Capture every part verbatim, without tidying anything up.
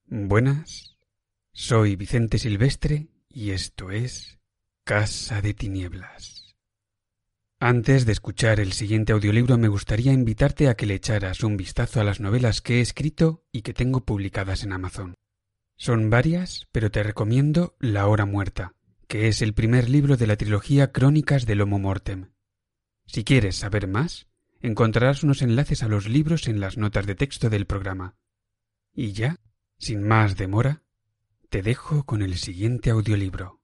Buenas, soy Vicente Silvestre y esto es Casa de Tinieblas. Antes de escuchar el siguiente audiolibro me gustaría invitarte a que le echaras un vistazo a las novelas que he escrito y que tengo publicadas en Amazon. Son varias, pero te recomiendo La Hora Muerta, que es el primer libro de la trilogía Crónicas del Homo Mortem. Si quieres saber más, encontrarás unos enlaces a los libros en las notas de texto del programa. Y ya, sin más demora, te dejo con el siguiente audiolibro.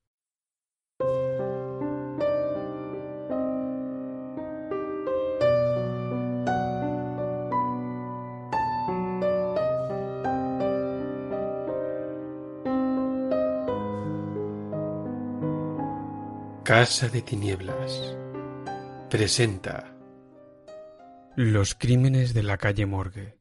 Casa de Tinieblas presenta Los crímenes de la calle Morgue.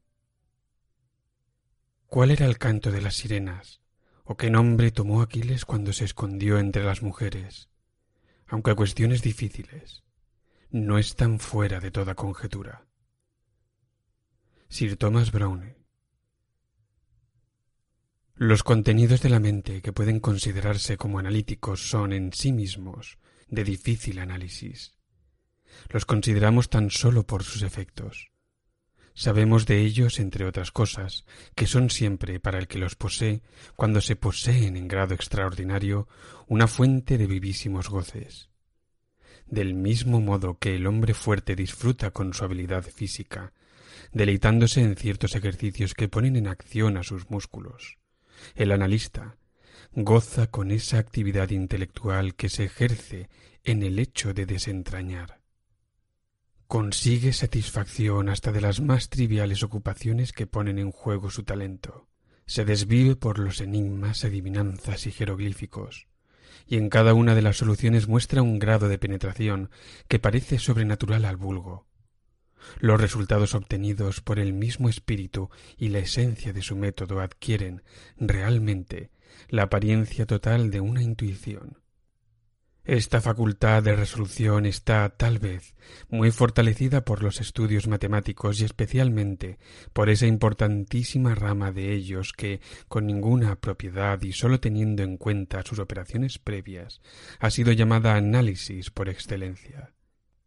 ¿Cuál era el canto de las sirenas, o qué nombre tomó Aquiles cuando se escondió entre las mujeres? Aunque cuestiones difíciles, no están fuera de toda conjetura. Sir Thomas Browne. Los contenidos de la mente que pueden considerarse como analíticos son en sí mismos de difícil análisis. Los consideramos tan solo por sus efectos. Sabemos de ellos, entre otras cosas, que son siempre, para el que los posee, cuando se poseen en grado extraordinario, una fuente de vivísimos goces. Del mismo modo que el hombre fuerte disfruta con su habilidad física, deleitándose en ciertos ejercicios que ponen en acción a sus músculos, el analista goza con esa actividad intelectual que se ejerce en el hecho de desentrañar. Consigue satisfacción hasta de las más triviales ocupaciones que ponen en juego su talento. Se desvive por los enigmas, adivinanzas y jeroglíficos, y en cada una de las soluciones muestra un grado de penetración que parece sobrenatural al vulgo. Los resultados obtenidos por el mismo espíritu y la esencia de su método adquieren, realmente, la apariencia total de una intuición. Esta facultad de resolución está, tal vez, muy fortalecida por los estudios matemáticos y especialmente por esa importantísima rama de ellos que, con ninguna propiedad y sólo teniendo en cuenta sus operaciones previas, ha sido llamada análisis por excelencia.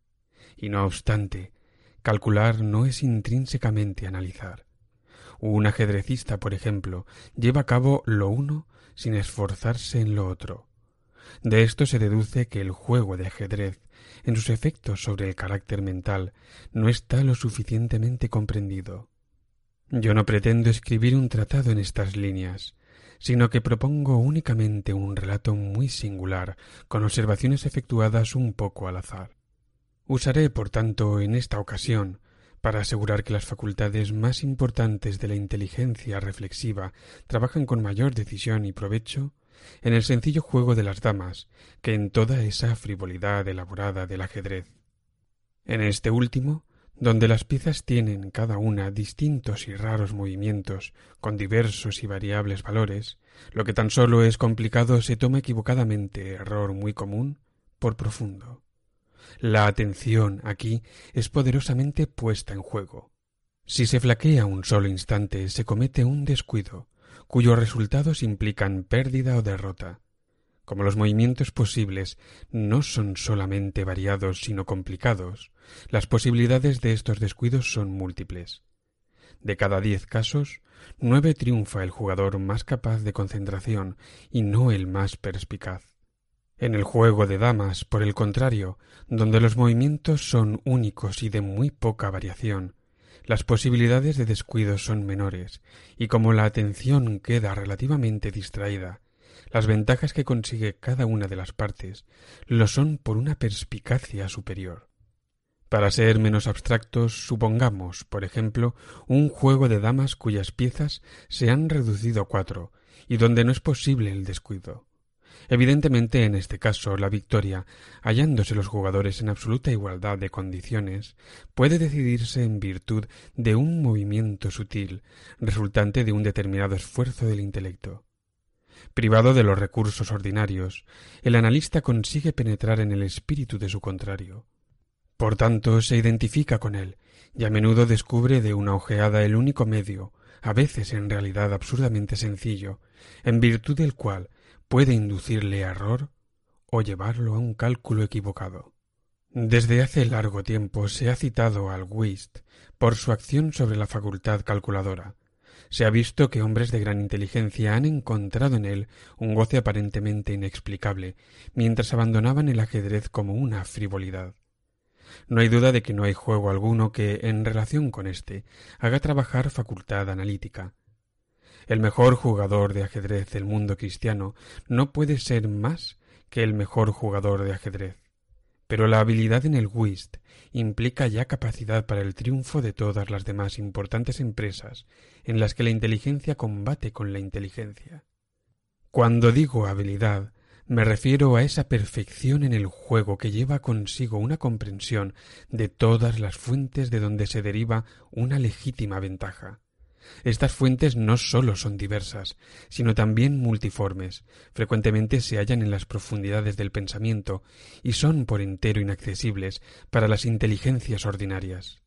Y no obstante, calcular no es intrínsecamente analizar. Un ajedrecista, por ejemplo, lleva a cabo lo uno sin esforzarse en lo otro. De esto se deduce que el juego de ajedrez, en sus efectos sobre el carácter mental, no está lo suficientemente comprendido. Yo no pretendo escribir un tratado en estas líneas, sino que propongo únicamente un relato muy singular, con observaciones efectuadas un poco al azar. Usaré, por tanto, en esta ocasión, para asegurar que las facultades más importantes de la inteligencia reflexiva trabajan con mayor decisión y provecho, en el sencillo juego de las damas que en toda esa frivolidad elaborada del ajedrez. En este último, donde las piezas tienen cada una distintos y raros movimientos con diversos y variables valores, lo que tan solo es complicado se toma equivocadamente, error muy común, por profundo. La atención aquí es poderosamente puesta en juego. Si se flaquea un solo instante, se comete un descuido, cuyos resultados implican pérdida o derrota. Como los movimientos posibles no son solamente variados sino complicados, las posibilidades de estos descuidos son múltiples. De cada diez casos, nueve triunfa el jugador más capaz de concentración y no el más perspicaz. En el juego de damas, por el contrario, donde los movimientos son únicos y de muy poca variación, las posibilidades de descuido son menores, y como la atención queda relativamente distraída, las ventajas que consigue cada una de las partes lo son por una perspicacia superior. Para ser menos abstractos, supongamos, por ejemplo, un juego de damas cuyas piezas se han reducido a cuatro, y donde no es posible el descuido. Evidentemente, en este caso, la victoria, hallándose los jugadores en absoluta igualdad de condiciones, puede decidirse en virtud de un movimiento sutil, resultante de un determinado esfuerzo del intelecto. Privado de los recursos ordinarios, el analista consigue penetrar en el espíritu de su contrario. Por tanto, se identifica con él, y a menudo descubre de una ojeada el único medio, a veces en realidad absurdamente sencillo, en virtud del cual puede inducirle a error o llevarlo a un cálculo equivocado. Desde hace largo tiempo se ha citado al whist por su acción sobre la facultad calculadora. Se ha visto que hombres de gran inteligencia han encontrado en él un goce aparentemente inexplicable, mientras abandonaban el ajedrez como una frivolidad. No hay duda de que no hay juego alguno que, en relación con éste, haga trabajar facultad analítica. El mejor jugador de ajedrez del mundo cristiano no puede ser más que el mejor jugador de ajedrez. Pero la habilidad en el whist implica ya capacidad para el triunfo de todas las demás importantes empresas en las que la inteligencia combate con la inteligencia. Cuando digo habilidad, me refiero a esa perfección en el juego que lleva consigo una comprensión de todas las fuentes de donde se deriva una legítima ventaja. Estas fuentes no sólo son diversas, sino también multiformes, frecuentemente se hallan en las profundidades del pensamiento y son por entero inaccesibles para las inteligencias ordinarias.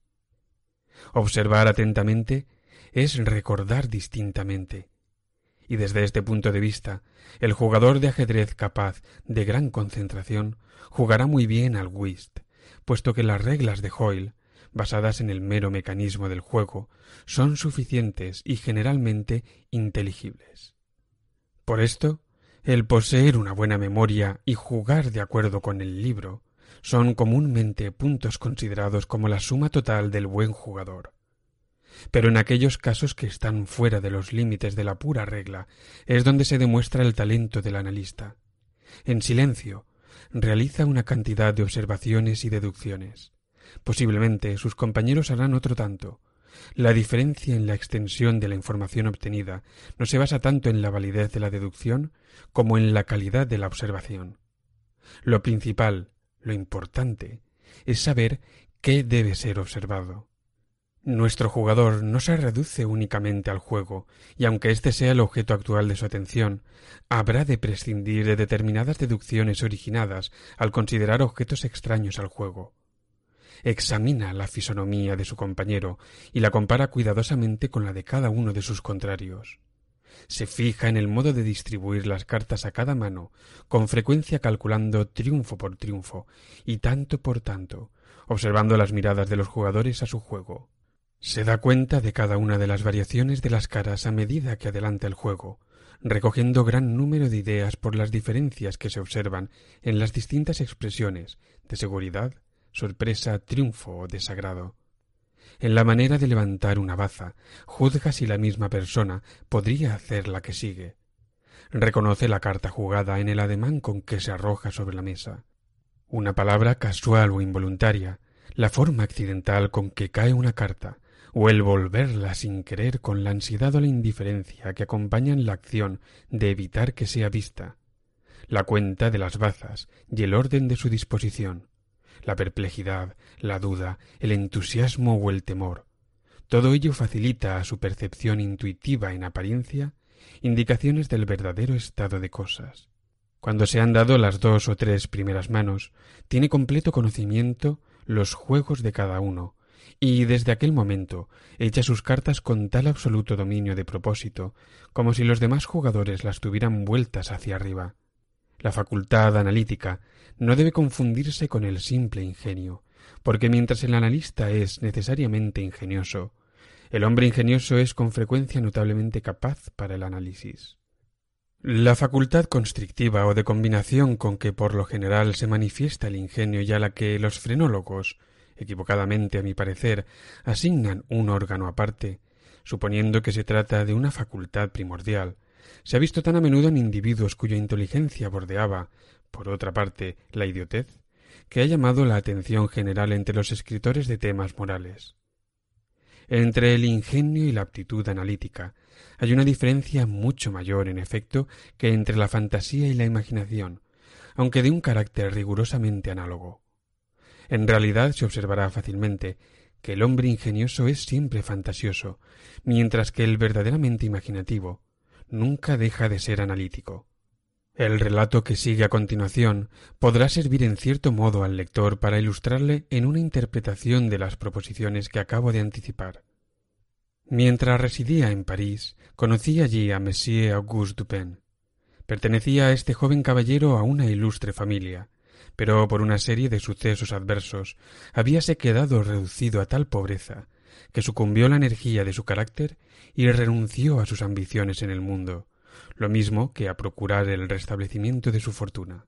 Observar atentamente es recordar distintamente, y desde este punto de vista, el jugador de ajedrez capaz de gran concentración jugará muy bien al whist, puesto que las reglas de Hoyle, basadas en el mero mecanismo del juego, son suficientes y generalmente inteligibles. Por esto, el poseer una buena memoria y jugar de acuerdo con el libro son comúnmente puntos considerados como la suma total del buen jugador. Pero en aquellos casos que están fuera de los límites de la pura regla es donde se demuestra el talento del analista. En silencio, realiza una cantidad de observaciones y deducciones. Posiblemente sus compañeros harán otro tanto. La diferencia en la extensión de la información obtenida no se basa tanto en la validez de la deducción como en la calidad de la observación. Lo principal, lo importante, es saber qué debe ser observado. Nuestro jugador no se reduce únicamente al juego, y aunque éste sea el objeto actual de su atención, habrá de prescindir de determinadas deducciones originadas al considerar objetos extraños al juego. Examina la fisonomía de su compañero y la compara cuidadosamente con la de cada uno de sus contrarios. Se fija en el modo de distribuir las cartas a cada mano, con frecuencia calculando triunfo por triunfo y tanto por tanto, observando las miradas de los jugadores a su juego. Se da cuenta de cada una de las variaciones de las caras a medida que adelanta el juego, recogiendo gran número de ideas por las diferencias que se observan en las distintas expresiones de seguridad, sorpresa, triunfo o desagrado. En la manera de levantar una baza, juzga si la misma persona podría hacer la que sigue. Reconoce la carta jugada en el ademán con que se arroja sobre la mesa. Una palabra casual o involuntaria, la forma accidental con que cae una carta, o el volverla sin querer con la ansiedad o la indiferencia que acompañan la acción de evitar que sea vista, la cuenta de las bazas y el orden de su disposición, la perplejidad, la duda, el entusiasmo o el temor. Todo ello facilita a su percepción intuitiva en apariencia indicaciones del verdadero estado de cosas. Cuando se han dado las dos o tres primeras manos, tiene completo conocimiento los juegos de cada uno, y desde aquel momento echa sus cartas con tal absoluto dominio de propósito, como si los demás jugadores las tuvieran vueltas hacia arriba. La facultad analítica no debe confundirse con el simple ingenio, porque mientras el analista es necesariamente ingenioso, el hombre ingenioso es con frecuencia notablemente capaz para el análisis. La facultad constrictiva o de combinación con que por lo general se manifiesta el ingenio y a la que los frenólogos, equivocadamente a mi parecer, asignan un órgano aparte, suponiendo que se trata de una facultad primordial, se ha visto tan a menudo en individuos cuya inteligencia bordeaba, por otra parte, la idiotez, que ha llamado la atención general entre los escritores de temas morales. Entre el ingenio y la aptitud analítica hay una diferencia mucho mayor, en efecto, que entre la fantasía y la imaginación, aunque de un carácter rigurosamente análogo. En realidad se observará fácilmente que el hombre ingenioso es siempre fantasioso, mientras que el verdaderamente imaginativo nunca deja de ser analítico. El relato que sigue a continuación podrá servir en cierto modo al lector para ilustrarle en una interpretación de las proposiciones que acabo de anticipar. Mientras residía en París, conocí allí a Monsieur Auguste Dupin. Pertenecía a este joven caballero a una ilustre familia, pero por una serie de sucesos adversos habíase quedado reducido a tal pobreza que sucumbió la energía de su carácter y renunció a sus ambiciones en el mundo, lo mismo que a procurar el restablecimiento de su fortuna.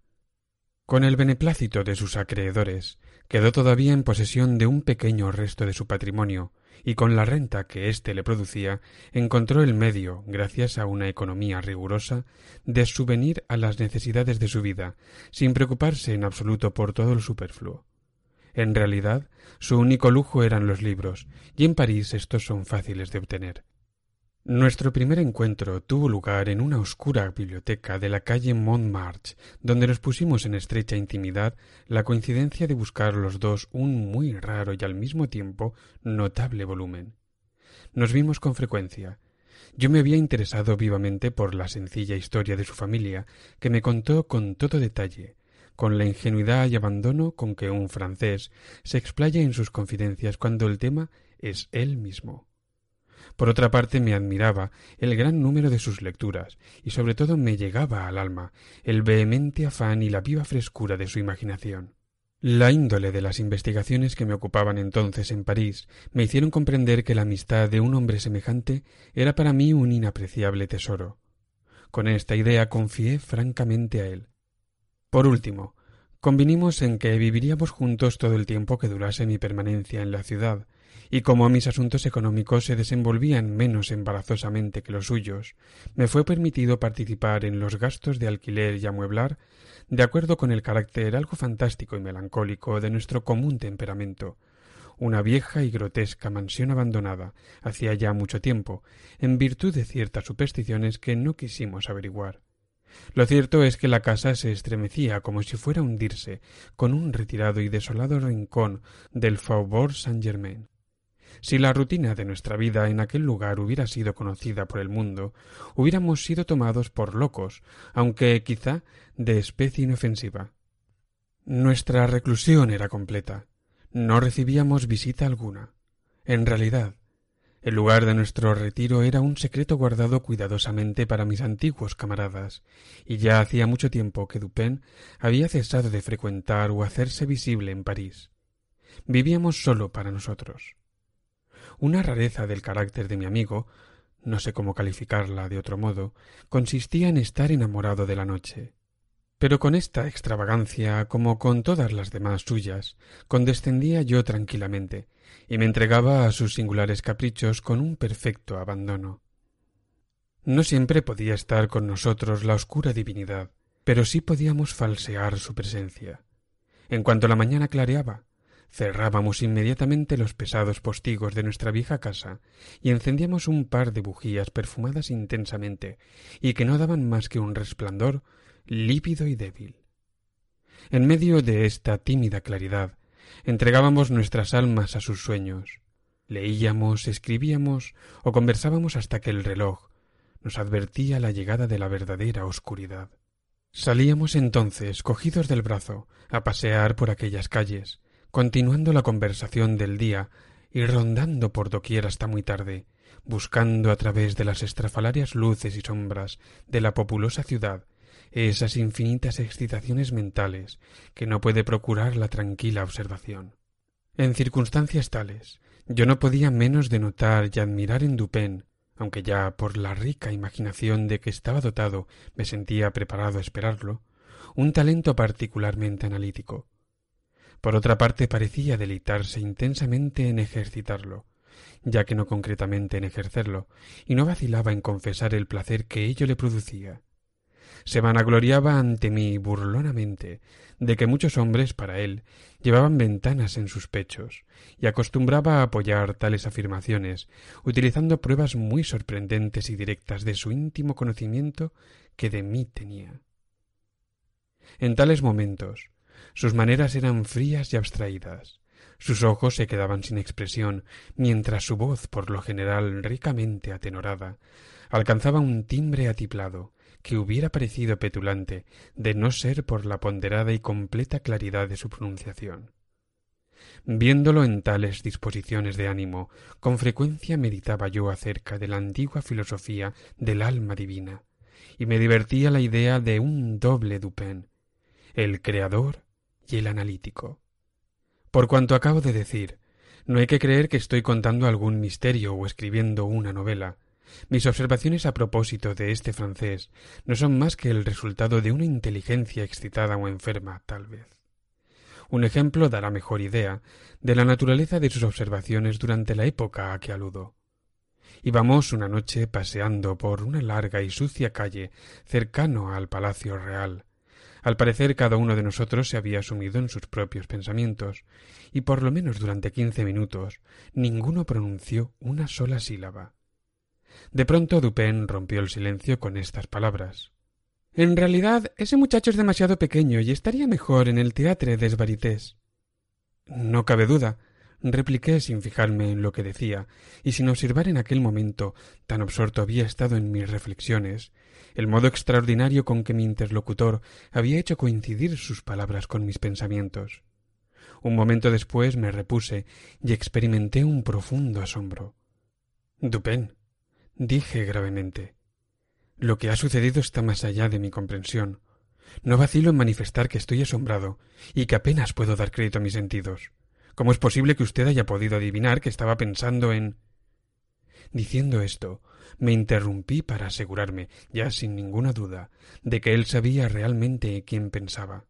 Con el beneplácito de sus acreedores, quedó todavía en posesión de un pequeño resto de su patrimonio, y con la renta que éste le producía, encontró el medio, gracias a una economía rigurosa, de subvenir a las necesidades de su vida, sin preocuparse en absoluto por todo lo superfluo. En realidad, su único lujo eran los libros, y en París estos son fáciles de obtener. Nuestro primer encuentro tuvo lugar en una oscura biblioteca de la calle Montmartre, donde nos pusimos en estrecha intimidad la coincidencia de buscar los dos un muy raro y al mismo tiempo notable volumen. Nos vimos con frecuencia. Yo me había interesado vivamente por la sencilla historia de su familia, que me contó con todo detalle, con la ingenuidad y abandono con que un francés se explaya en sus confidencias cuando el tema es él mismo. Por otra parte, me admiraba el gran número de sus lecturas, y sobre todo me llegaba al alma el vehemente afán y la viva frescura de su imaginación. La índole de las investigaciones que me ocupaban entonces en París me hicieron comprender que la amistad de un hombre semejante era para mí un inapreciable tesoro. Con esta idea confié francamente a él. Por último, convinimos en que viviríamos juntos todo el tiempo que durase mi permanencia en la ciudad, y como mis asuntos económicos se desenvolvían menos embarazosamente que los suyos, me fue permitido participar en los gastos de alquiler y amueblar, de acuerdo con el carácter algo fantástico y melancólico de nuestro común temperamento, una vieja y grotesca mansión abandonada hacía ya mucho tiempo, en virtud de ciertas supersticiones que no quisimos averiguar. Lo cierto es que la casa se estremecía como si fuera a hundirse con un retirado y desolado rincón del Faubourg Saint-Germain. Si la rutina de nuestra vida en aquel lugar hubiera sido conocida por el mundo, hubiéramos sido tomados por locos, aunque quizá de especie inofensiva. Nuestra reclusión era completa. No recibíamos visita alguna. En realidad, el lugar de nuestro retiro era un secreto guardado cuidadosamente para mis antiguos camaradas, y ya hacía mucho tiempo que Dupin había cesado de frecuentar o hacerse visible en París. Vivíamos solo para nosotros. Una rareza del carácter de mi amigo, no sé cómo calificarla de otro modo, consistía en estar enamorado de la noche. Pero con esta extravagancia, como con todas las demás suyas, condescendía yo tranquilamente, y me entregaba a sus singulares caprichos con un perfecto abandono. No siempre podía estar con nosotros la oscura divinidad, pero sí podíamos falsear su presencia. En cuanto la mañana clareaba, cerrábamos inmediatamente los pesados postigos de nuestra vieja casa y encendíamos un par de bujías perfumadas intensamente y que no daban más que un resplandor lívido y débil. En medio de esta tímida claridad entregábamos nuestras almas a sus sueños. Leíamos, escribíamos o conversábamos hasta que el reloj nos advertía la llegada de la verdadera oscuridad. Salíamos entonces, cogidos del brazo, a pasear por aquellas calles, continuando la conversación del día y rondando por doquier hasta muy tarde, buscando a través de las estrafalarias luces y sombras de la populosa ciudad esas infinitas excitaciones mentales que no puede procurar la tranquila observación. En circunstancias tales, yo no podía menos de notar y admirar en Dupin, aunque ya por la rica imaginación de que estaba dotado me sentía preparado a esperarlo, un talento particularmente analítico. Por otra parte, parecía deleitarse intensamente en ejercitarlo, ya que no concretamente en ejercerlo, y no vacilaba en confesar el placer que ello le producía. Se vanagloriaba ante mí burlonamente de que muchos hombres para él llevaban ventanas en sus pechos, y acostumbraba a apoyar tales afirmaciones utilizando pruebas muy sorprendentes y directas de su íntimo conocimiento que de mí tenía. En tales momentos sus maneras eran frías y abstraídas, sus ojos se quedaban sin expresión, mientras su voz, por lo general ricamente atenorada, alcanzaba un timbre atiplado que hubiera parecido petulante de no ser por la ponderada y completa claridad de su pronunciación. Viéndolo en tales disposiciones de ánimo, con frecuencia meditaba yo acerca de la antigua filosofía del alma divina, y me divertía la idea de un doble Dupin, el creador y el analítico. Por cuanto acabo de decir, no hay que creer que estoy contando algún misterio o escribiendo una novela. Mis observaciones a propósito de este francés no son más que el resultado de una inteligencia excitada o enferma, tal vez. Un ejemplo dará mejor idea de la naturaleza de sus observaciones durante la época a que aludo. Íbamos una noche paseando por una larga y sucia calle cercano al Palacio Real. Al parecer cada uno de nosotros se había sumido en sus propios pensamientos, y por lo menos durante quince minutos ninguno pronunció una sola sílaba. De pronto Dupin rompió el silencio con estas palabras. «En realidad, ese muchacho es demasiado pequeño y estaría mejor en el Théâtre des Varités». «No cabe duda», repliqué sin fijarme en lo que decía, y sin observar en aquel momento, tan absorto había estado en mis reflexiones, el modo extraordinario con que mi interlocutor había hecho coincidir sus palabras con mis pensamientos. Un momento después me repuse y experimenté un profundo asombro. «Dupin», dije gravemente, «lo que ha sucedido está más allá de mi comprensión. No vacilo en manifestar que estoy asombrado y que apenas puedo dar crédito a mis sentidos. ¿Cómo es posible que usted haya podido adivinar que estaba pensando en...?» Diciendo esto, me interrumpí para asegurarme, ya sin ninguna duda, de que él sabía realmente quién pensaba.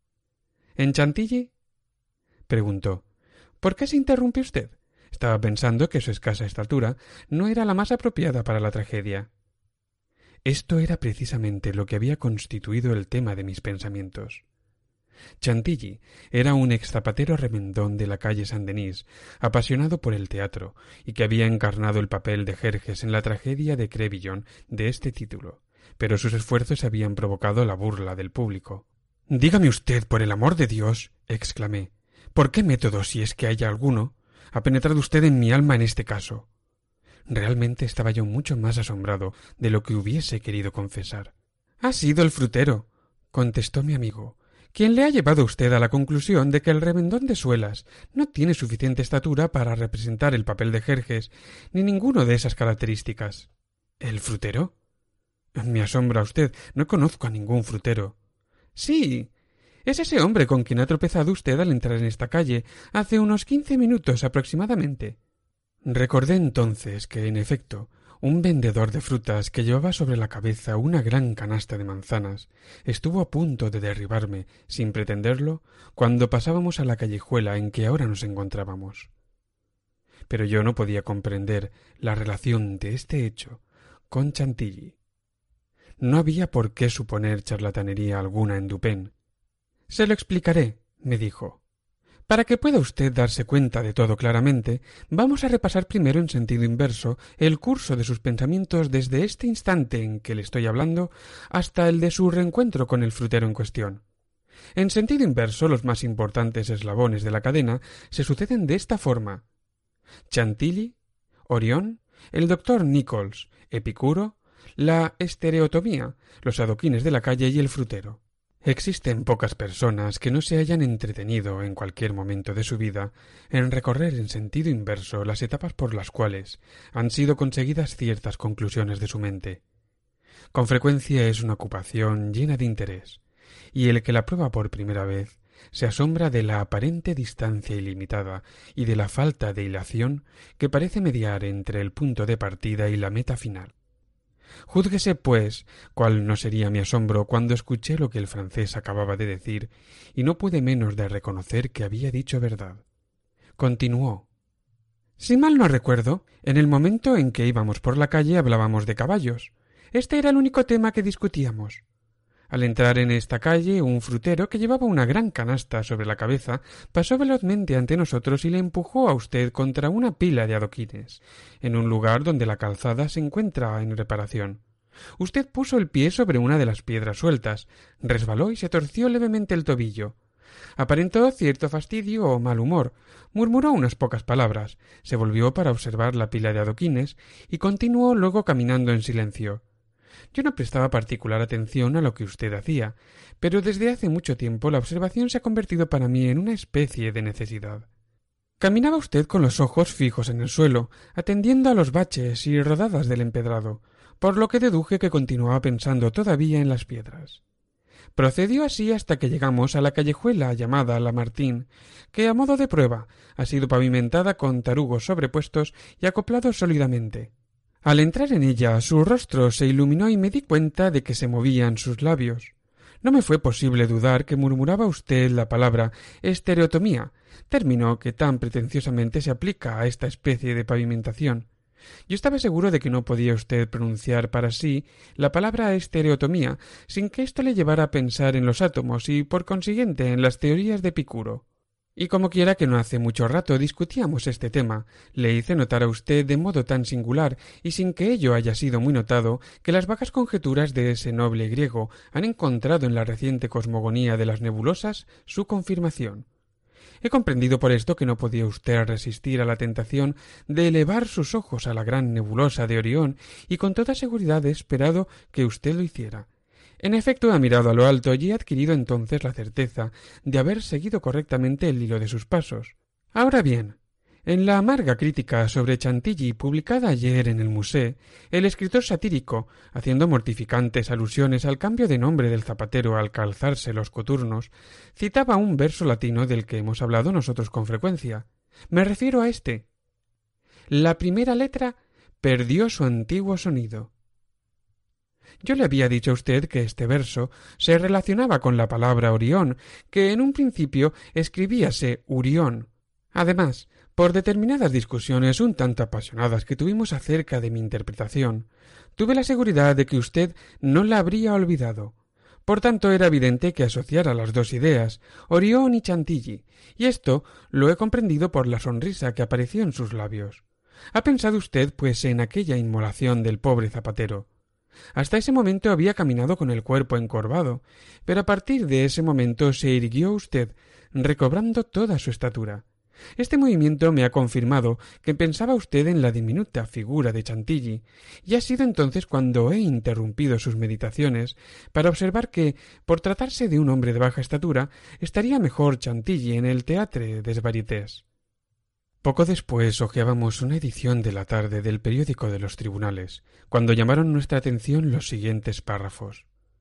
«¿En Chantilly?», preguntó. «¿Por qué se interrumpe usted? Estaba pensando que su escasa estatura no era la más apropiada para la tragedia». Esto era precisamente lo que había constituido el tema de mis pensamientos. Chantilly era un ex zapatero remendón de la calle Saint-Denis, apasionado por el teatro, y que había encarnado el papel de Jerjes en la tragedia de Crébillon de este título, pero sus esfuerzos habían provocado la burla del público. «Dígame usted, por el amor de Dios», exclamé, «¿por qué método, si es que hay alguno, ha penetrado usted en mi alma en este caso?» Realmente estaba yo mucho más asombrado de lo que hubiese querido confesar. «Ha sido el frutero», contestó mi amigo, «quien le ha llevado a usted a la conclusión de que el remendón de suelas no tiene suficiente estatura para representar el papel de Jerjes, ni ninguno de esas características». «¿El frutero?». «Me asombra usted. No conozco a ningún frutero». «Sí. Es ese hombre con quien ha tropezado usted al entrar en esta calle hace unos quince minutos aproximadamente». Recordé entonces que, en efecto, un vendedor de frutas que llevaba sobre la cabeza una gran canasta de manzanas estuvo a punto de derribarme, sin pretenderlo, cuando pasábamos a la callejuela en que ahora nos encontrábamos. Pero yo no podía comprender la relación de este hecho con Chantilly. No había por qué suponer charlatanería alguna en Dupin. «Se lo explicaré», me dijo. «Para que pueda usted darse cuenta de todo claramente, vamos a repasar primero en sentido inverso el curso de sus pensamientos desde este instante en que le estoy hablando hasta el de su reencuentro con el frutero en cuestión. En sentido inverso, los más importantes eslabones de la cadena se suceden de esta forma: Chantilly, Orión, el doctor Nichols, Epicuro, la estereotomía, los adoquines de la calle y el frutero. Existen pocas personas que no se hayan entretenido en cualquier momento de su vida en recorrer en sentido inverso las etapas por las cuales han sido conseguidas ciertas conclusiones de su mente. Con frecuencia es una ocupación llena de interés, y el que la prueba por primera vez se asombra de la aparente distancia ilimitada y de la falta de hilación que parece mediar entre el punto de partida y la meta final. Júzguese, pues, cuál no sería mi asombro cuando escuché lo que el francés acababa de decir, y no pude menos de reconocer que había dicho verdad. Continuó. «Si mal no recuerdo, en el momento en que íbamos por la calle hablábamos de caballos. Este era el único tema que discutíamos. Al entrar en esta calle, un frutero que llevaba una gran canasta sobre la cabeza pasó velozmente ante nosotros y le empujó a usted contra una pila de adoquines, en un lugar donde la calzada se encuentra en reparación. Usted puso el pie sobre una de las piedras sueltas, resbaló y se torció levemente el tobillo. Aparentó cierto fastidio o mal humor, murmuró unas pocas palabras, se volvió para observar la pila de adoquines y continuó luego caminando en silencio. Yo no prestaba particular atención a lo que usted hacía, pero desde hace mucho tiempo la observación se ha convertido para mí en una especie de necesidad. Caminaba usted con los ojos fijos en el suelo, atendiendo a los baches y rodadas del empedrado, por lo que deduje que continuaba pensando todavía en las piedras. Procedió así hasta que llegamos a la callejuela llamada Lamartín, que a modo de prueba ha sido pavimentada con tarugos sobrepuestos y acoplados sólidamente. Al entrar en ella su rostro se iluminó y me di cuenta de que se movían sus labios. No me fue posible dudar que murmuraba usted la palabra estereotomía, término que tan pretenciosamente se aplica a esta especie de pavimentación. Yo estaba seguro de que no podía usted pronunciar para sí la palabra estereotomía sin que esto le llevara a pensar en los átomos y, por consiguiente, en las teorías de Epicuro. Y como quiera que no hace mucho rato discutíamos este tema, le hice notar a usted de modo tan singular y sin que ello haya sido muy notado, que las vagas conjeturas de ese noble griego han encontrado en la reciente cosmogonía de las nebulosas su confirmación. He comprendido por esto que no podía usted resistir a la tentación de elevar sus ojos a la gran nebulosa de Orión y con toda seguridad he esperado que usted lo hiciera. En efecto, ha mirado a lo alto y he adquirido entonces la certeza de haber seguido correctamente el hilo de sus pasos. Ahora bien, en la amarga crítica sobre Chantilly publicada ayer en el Musée, el escritor satírico, haciendo mortificantes alusiones al cambio de nombre del zapatero al calzarse los coturnos, citaba un verso latino del que hemos hablado nosotros con frecuencia. Me refiero a este. La primera letra perdió su antiguo sonido. Yo le había dicho a usted que este verso se relacionaba con la palabra Orión, que en un principio escribíase Urión. Además, por determinadas discusiones un tanto apasionadas que tuvimos acerca de mi interpretación, tuve la seguridad de que usted no la habría olvidado. Por tanto, era evidente que asociara las dos ideas, Orión y Chantilly, y esto lo he comprendido por la sonrisa que apareció en sus labios. ¿Ha pensado usted, pues, en aquella inmolación del pobre zapatero? Hasta ese momento había caminado con el cuerpo encorvado, pero a partir de ese momento se irguió usted, recobrando toda su estatura. Este movimiento me ha confirmado que pensaba usted en la diminuta figura de Chantilly, y ha sido entonces cuando he interrumpido sus meditaciones para observar que, por tratarse de un hombre de baja estatura, estaría mejor Chantilly en el Théâtre des Variétés. Poco después hojeábamos una edición de la tarde del periódico de los tribunales, cuando llamaron nuestra atención los siguientes párrafos.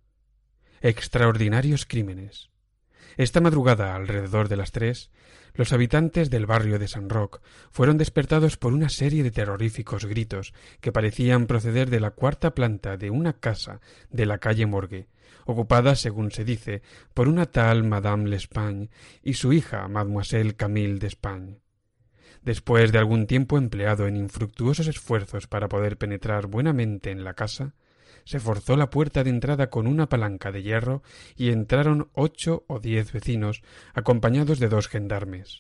Extraordinarios crímenes. Esta madrugada, alrededor de las tres, los habitantes del barrio de San Roc fueron despertados por una serie de terroríficos gritos que parecían proceder de la cuarta planta de una casa de la calle Morgue, ocupada, según se dice, por una tal Madame L'Espagne y su hija, Mademoiselle Camille d'Espagne. Después de algún tiempo empleado en infructuosos esfuerzos para poder penetrar buenamente en la casa, se forzó la puerta de entrada con una palanca de hierro y entraron ocho o diez vecinos, acompañados de dos gendarmes.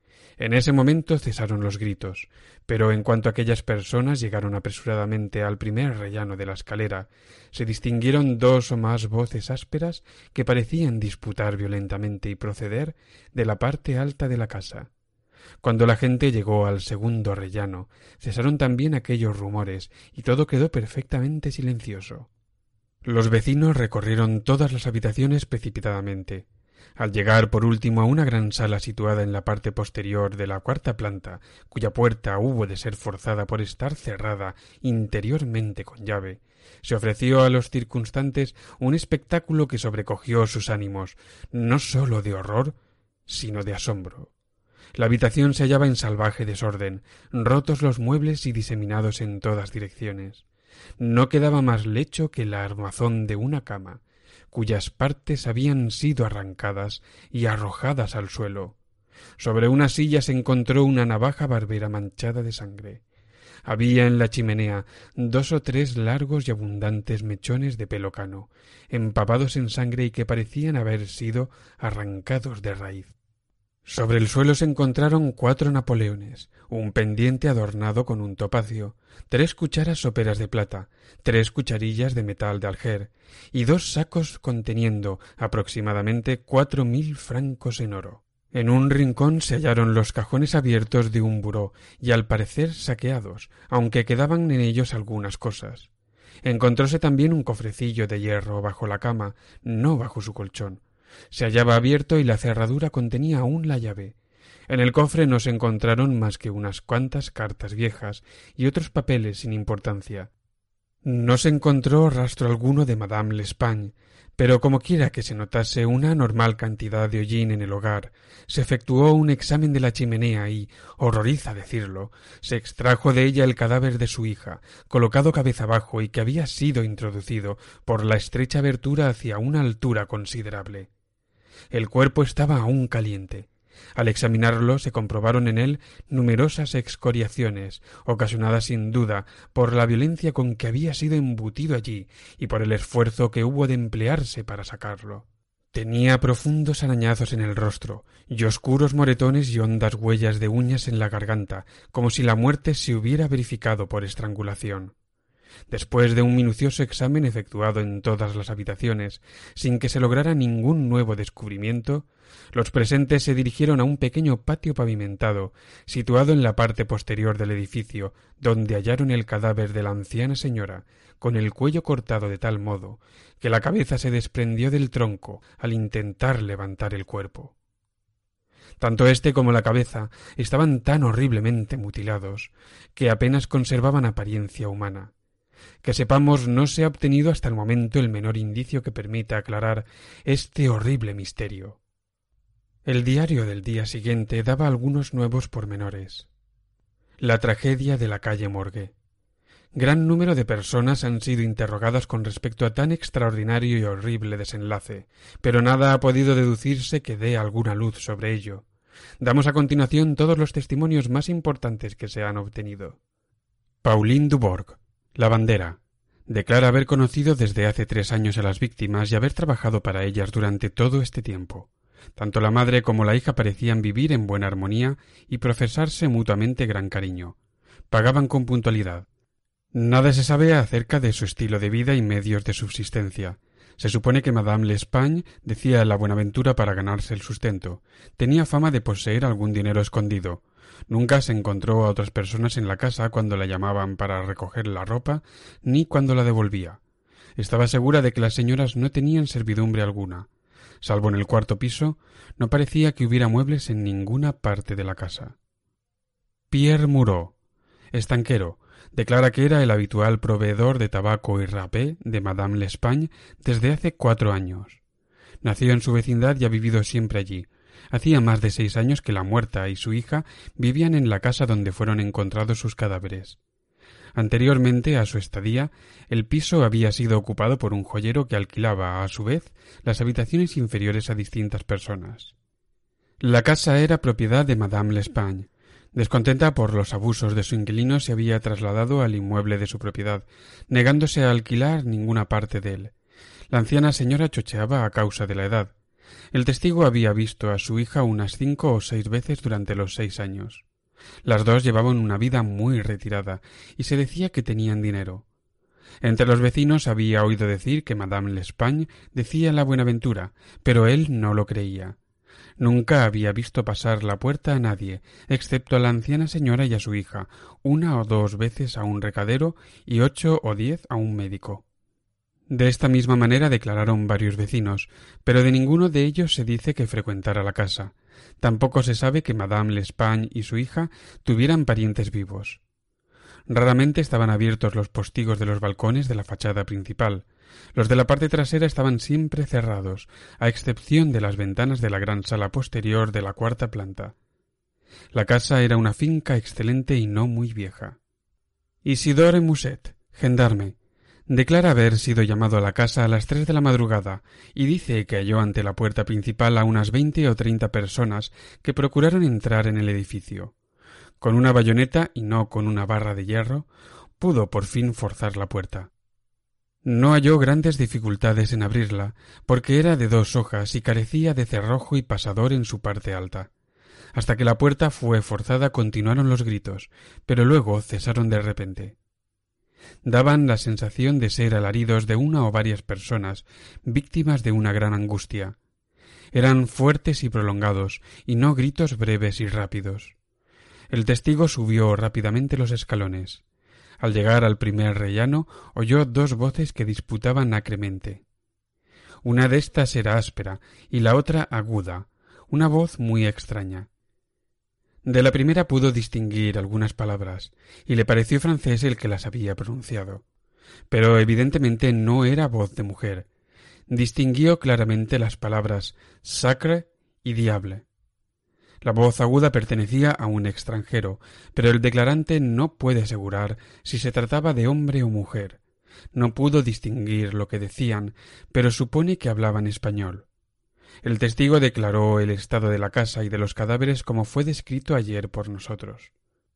En ese momento cesaron los gritos, pero en cuanto aquellas personas llegaron apresuradamente al primer rellano de la escalera, se distinguieron dos o más voces ásperas que parecían disputar violentamente y proceder de la parte alta de la casa. Cuando la gente llegó al segundo rellano, cesaron también aquellos rumores y todo quedó perfectamente silencioso. Los vecinos recorrieron todas las habitaciones precipitadamente. Al llegar por último a una gran sala situada en la parte posterior de la cuarta planta, cuya puerta hubo de ser forzada por estar cerrada interiormente con llave, se ofreció a los circunstantes un espectáculo que sobrecogió sus ánimos, no sólo de horror, sino de asombro. La habitación se hallaba en salvaje desorden, rotos los muebles y diseminados en todas direcciones. No quedaba más lecho que la armazón de una cama, cuyas partes habían sido arrancadas y arrojadas al suelo. Sobre una silla se encontró una navaja barbera manchada de sangre. Había en la chimenea dos o tres largos y abundantes mechones de pelo cano, empapados en sangre y que parecían haber sido arrancados de raíz. Sobre el suelo se encontraron cuatro napoleones, un pendiente adornado con un topacio, tres cucharas soperas de plata, tres cucharillas de metal de Alger y dos sacos conteniendo aproximadamente cuatro mil francos en oro. En un rincón se hallaron los cajones abiertos de un buró y al parecer saqueados, aunque quedaban en ellos algunas cosas. Encontróse también un cofrecillo de hierro bajo la cama, no bajo su colchón. Se hallaba abierto y la cerradura contenía aún la llave. En el cofre no se encontraron más que unas cuantas cartas viejas y otros papeles sin importancia. No se encontró rastro alguno de Madame L'Espagne, pero como quiera que se notase una normal cantidad de hollín en el hogar, se efectuó un examen de la chimenea y, horroriza decirlo, se extrajo de ella el cadáver de su hija, colocado cabeza abajo y que había sido introducido por la estrecha abertura hacia una altura considerable. El cuerpo estaba aún caliente. Al examinarlo se comprobaron en él numerosas excoriaciones, ocasionadas sin duda por la violencia con que había sido embutido allí y por el esfuerzo que hubo de emplearse para sacarlo. Tenía profundos arañazos en el rostro y oscuros moretones y hondas huellas de uñas en la garganta, como si la muerte se hubiera verificado por estrangulación. Después de un minucioso examen efectuado en todas las habitaciones, sin que se lograra ningún nuevo descubrimiento, los presentes se dirigieron a un pequeño patio pavimentado, situado en la parte posterior del edificio, donde hallaron el cadáver de la anciana señora, con el cuello cortado de tal modo que la cabeza se desprendió del tronco al intentar levantar el cuerpo. Tanto éste como la cabeza estaban tan horriblemente mutilados que apenas conservaban apariencia humana. Que sepamos, no se ha obtenido hasta el momento el menor indicio que permita aclarar este horrible misterio. El diario del día siguiente daba algunos nuevos pormenores. La tragedia de la calle Morgue. Gran número de personas han sido interrogadas con respecto a tan extraordinario y horrible desenlace, pero nada ha podido deducirse que dé alguna luz sobre ello. Damos a continuación todos los testimonios más importantes que se han obtenido. Pauline Dubourg, lavandera, declara haber conocido desde hace tres años a las víctimas y haber trabajado para ellas durante todo este tiempo. Tanto la madre como la hija parecían vivir en buena armonía y profesarse mutuamente gran cariño. Pagaban con puntualidad. Nada se sabe acerca de su estilo de vida y medios de subsistencia. Se supone que Madame L'Espagne decía la buenaventura para ganarse el sustento. Tenía fama de poseer algún dinero escondido. Nunca se encontró a otras personas en la casa cuando la llamaban para recoger la ropa, ni cuando la devolvía. Estaba segura de que las señoras no tenían servidumbre alguna. Salvo en el cuarto piso, no parecía que hubiera muebles en ninguna parte de la casa. Pierre Moreau, estanquero, declara que era el habitual proveedor de tabaco y rapé de Madame L'Espagne desde hace cuatro años. Nació en su vecindad y ha vivido siempre allí. Hacía más de seis años que la muerta y su hija vivían en la casa donde fueron encontrados sus cadáveres. Anteriormente a su estadía, el piso había sido ocupado por un joyero que alquilaba, a su vez, las habitaciones inferiores a distintas personas. La casa era propiedad de Madame L'Espagne. Descontenta por los abusos de su inquilino, se había trasladado al inmueble de su propiedad, negándose a alquilar ninguna parte de él. La anciana señora chocheaba a causa de la edad. El testigo había visto a su hija unas cinco o seis veces durante los seis años. Las dos llevaban una vida muy retirada y se decía que tenían dinero. Entre los vecinos había oído decir que Madame L'Espagne decía la buenaventura, pero él no lo creía. Nunca había visto pasar la puerta a nadie, excepto a la anciana señora y a su hija, una o dos veces a un recadero y ocho o diez a un médico. De esta misma manera declararon varios vecinos, pero de ninguno de ellos se dice que frecuentara la casa. Tampoco se sabe que Madame L'Espagne y su hija tuvieran parientes vivos. Raramente estaban abiertos los postigos de los balcones de la fachada principal. Los de la parte trasera estaban siempre cerrados, a excepción de las ventanas de la gran sala posterior de la cuarta planta. La casa era una finca excelente y no muy vieja. Isidore Musset, gendarme, declara haber sido llamado a la casa a las tres de la madrugada y dice que halló ante la puerta principal a unas veinte o treinta personas que procuraron entrar en el edificio. Con una bayoneta y no con una barra de hierro, pudo por fin forzar la puerta. No halló grandes dificultades en abrirla, porque era de dos hojas y carecía de cerrojo y pasador en su parte alta. Hasta que la puerta fue forzada continuaron los gritos, pero luego cesaron de repente. Daban la sensación de ser alaridos de una o varias personas, víctimas de una gran angustia. Eran fuertes y prolongados, y no gritos breves y rápidos. El testigo subió rápidamente los escalones. Al llegar al primer rellano, oyó dos voces que disputaban acremente. Una de estas era áspera y la otra aguda, una voz muy extraña. De la primera pudo distinguir algunas palabras, y le pareció francés el que las había pronunciado. Pero evidentemente no era voz de mujer. Distinguió claramente las palabras sacre y diable. La voz aguda pertenecía a un extranjero, pero el declarante no puede asegurar si se trataba de hombre o mujer. No pudo distinguir lo que decían, pero supone que hablaban español. El testigo declaró el estado de la casa y de los cadáveres como fue descrito ayer por nosotros.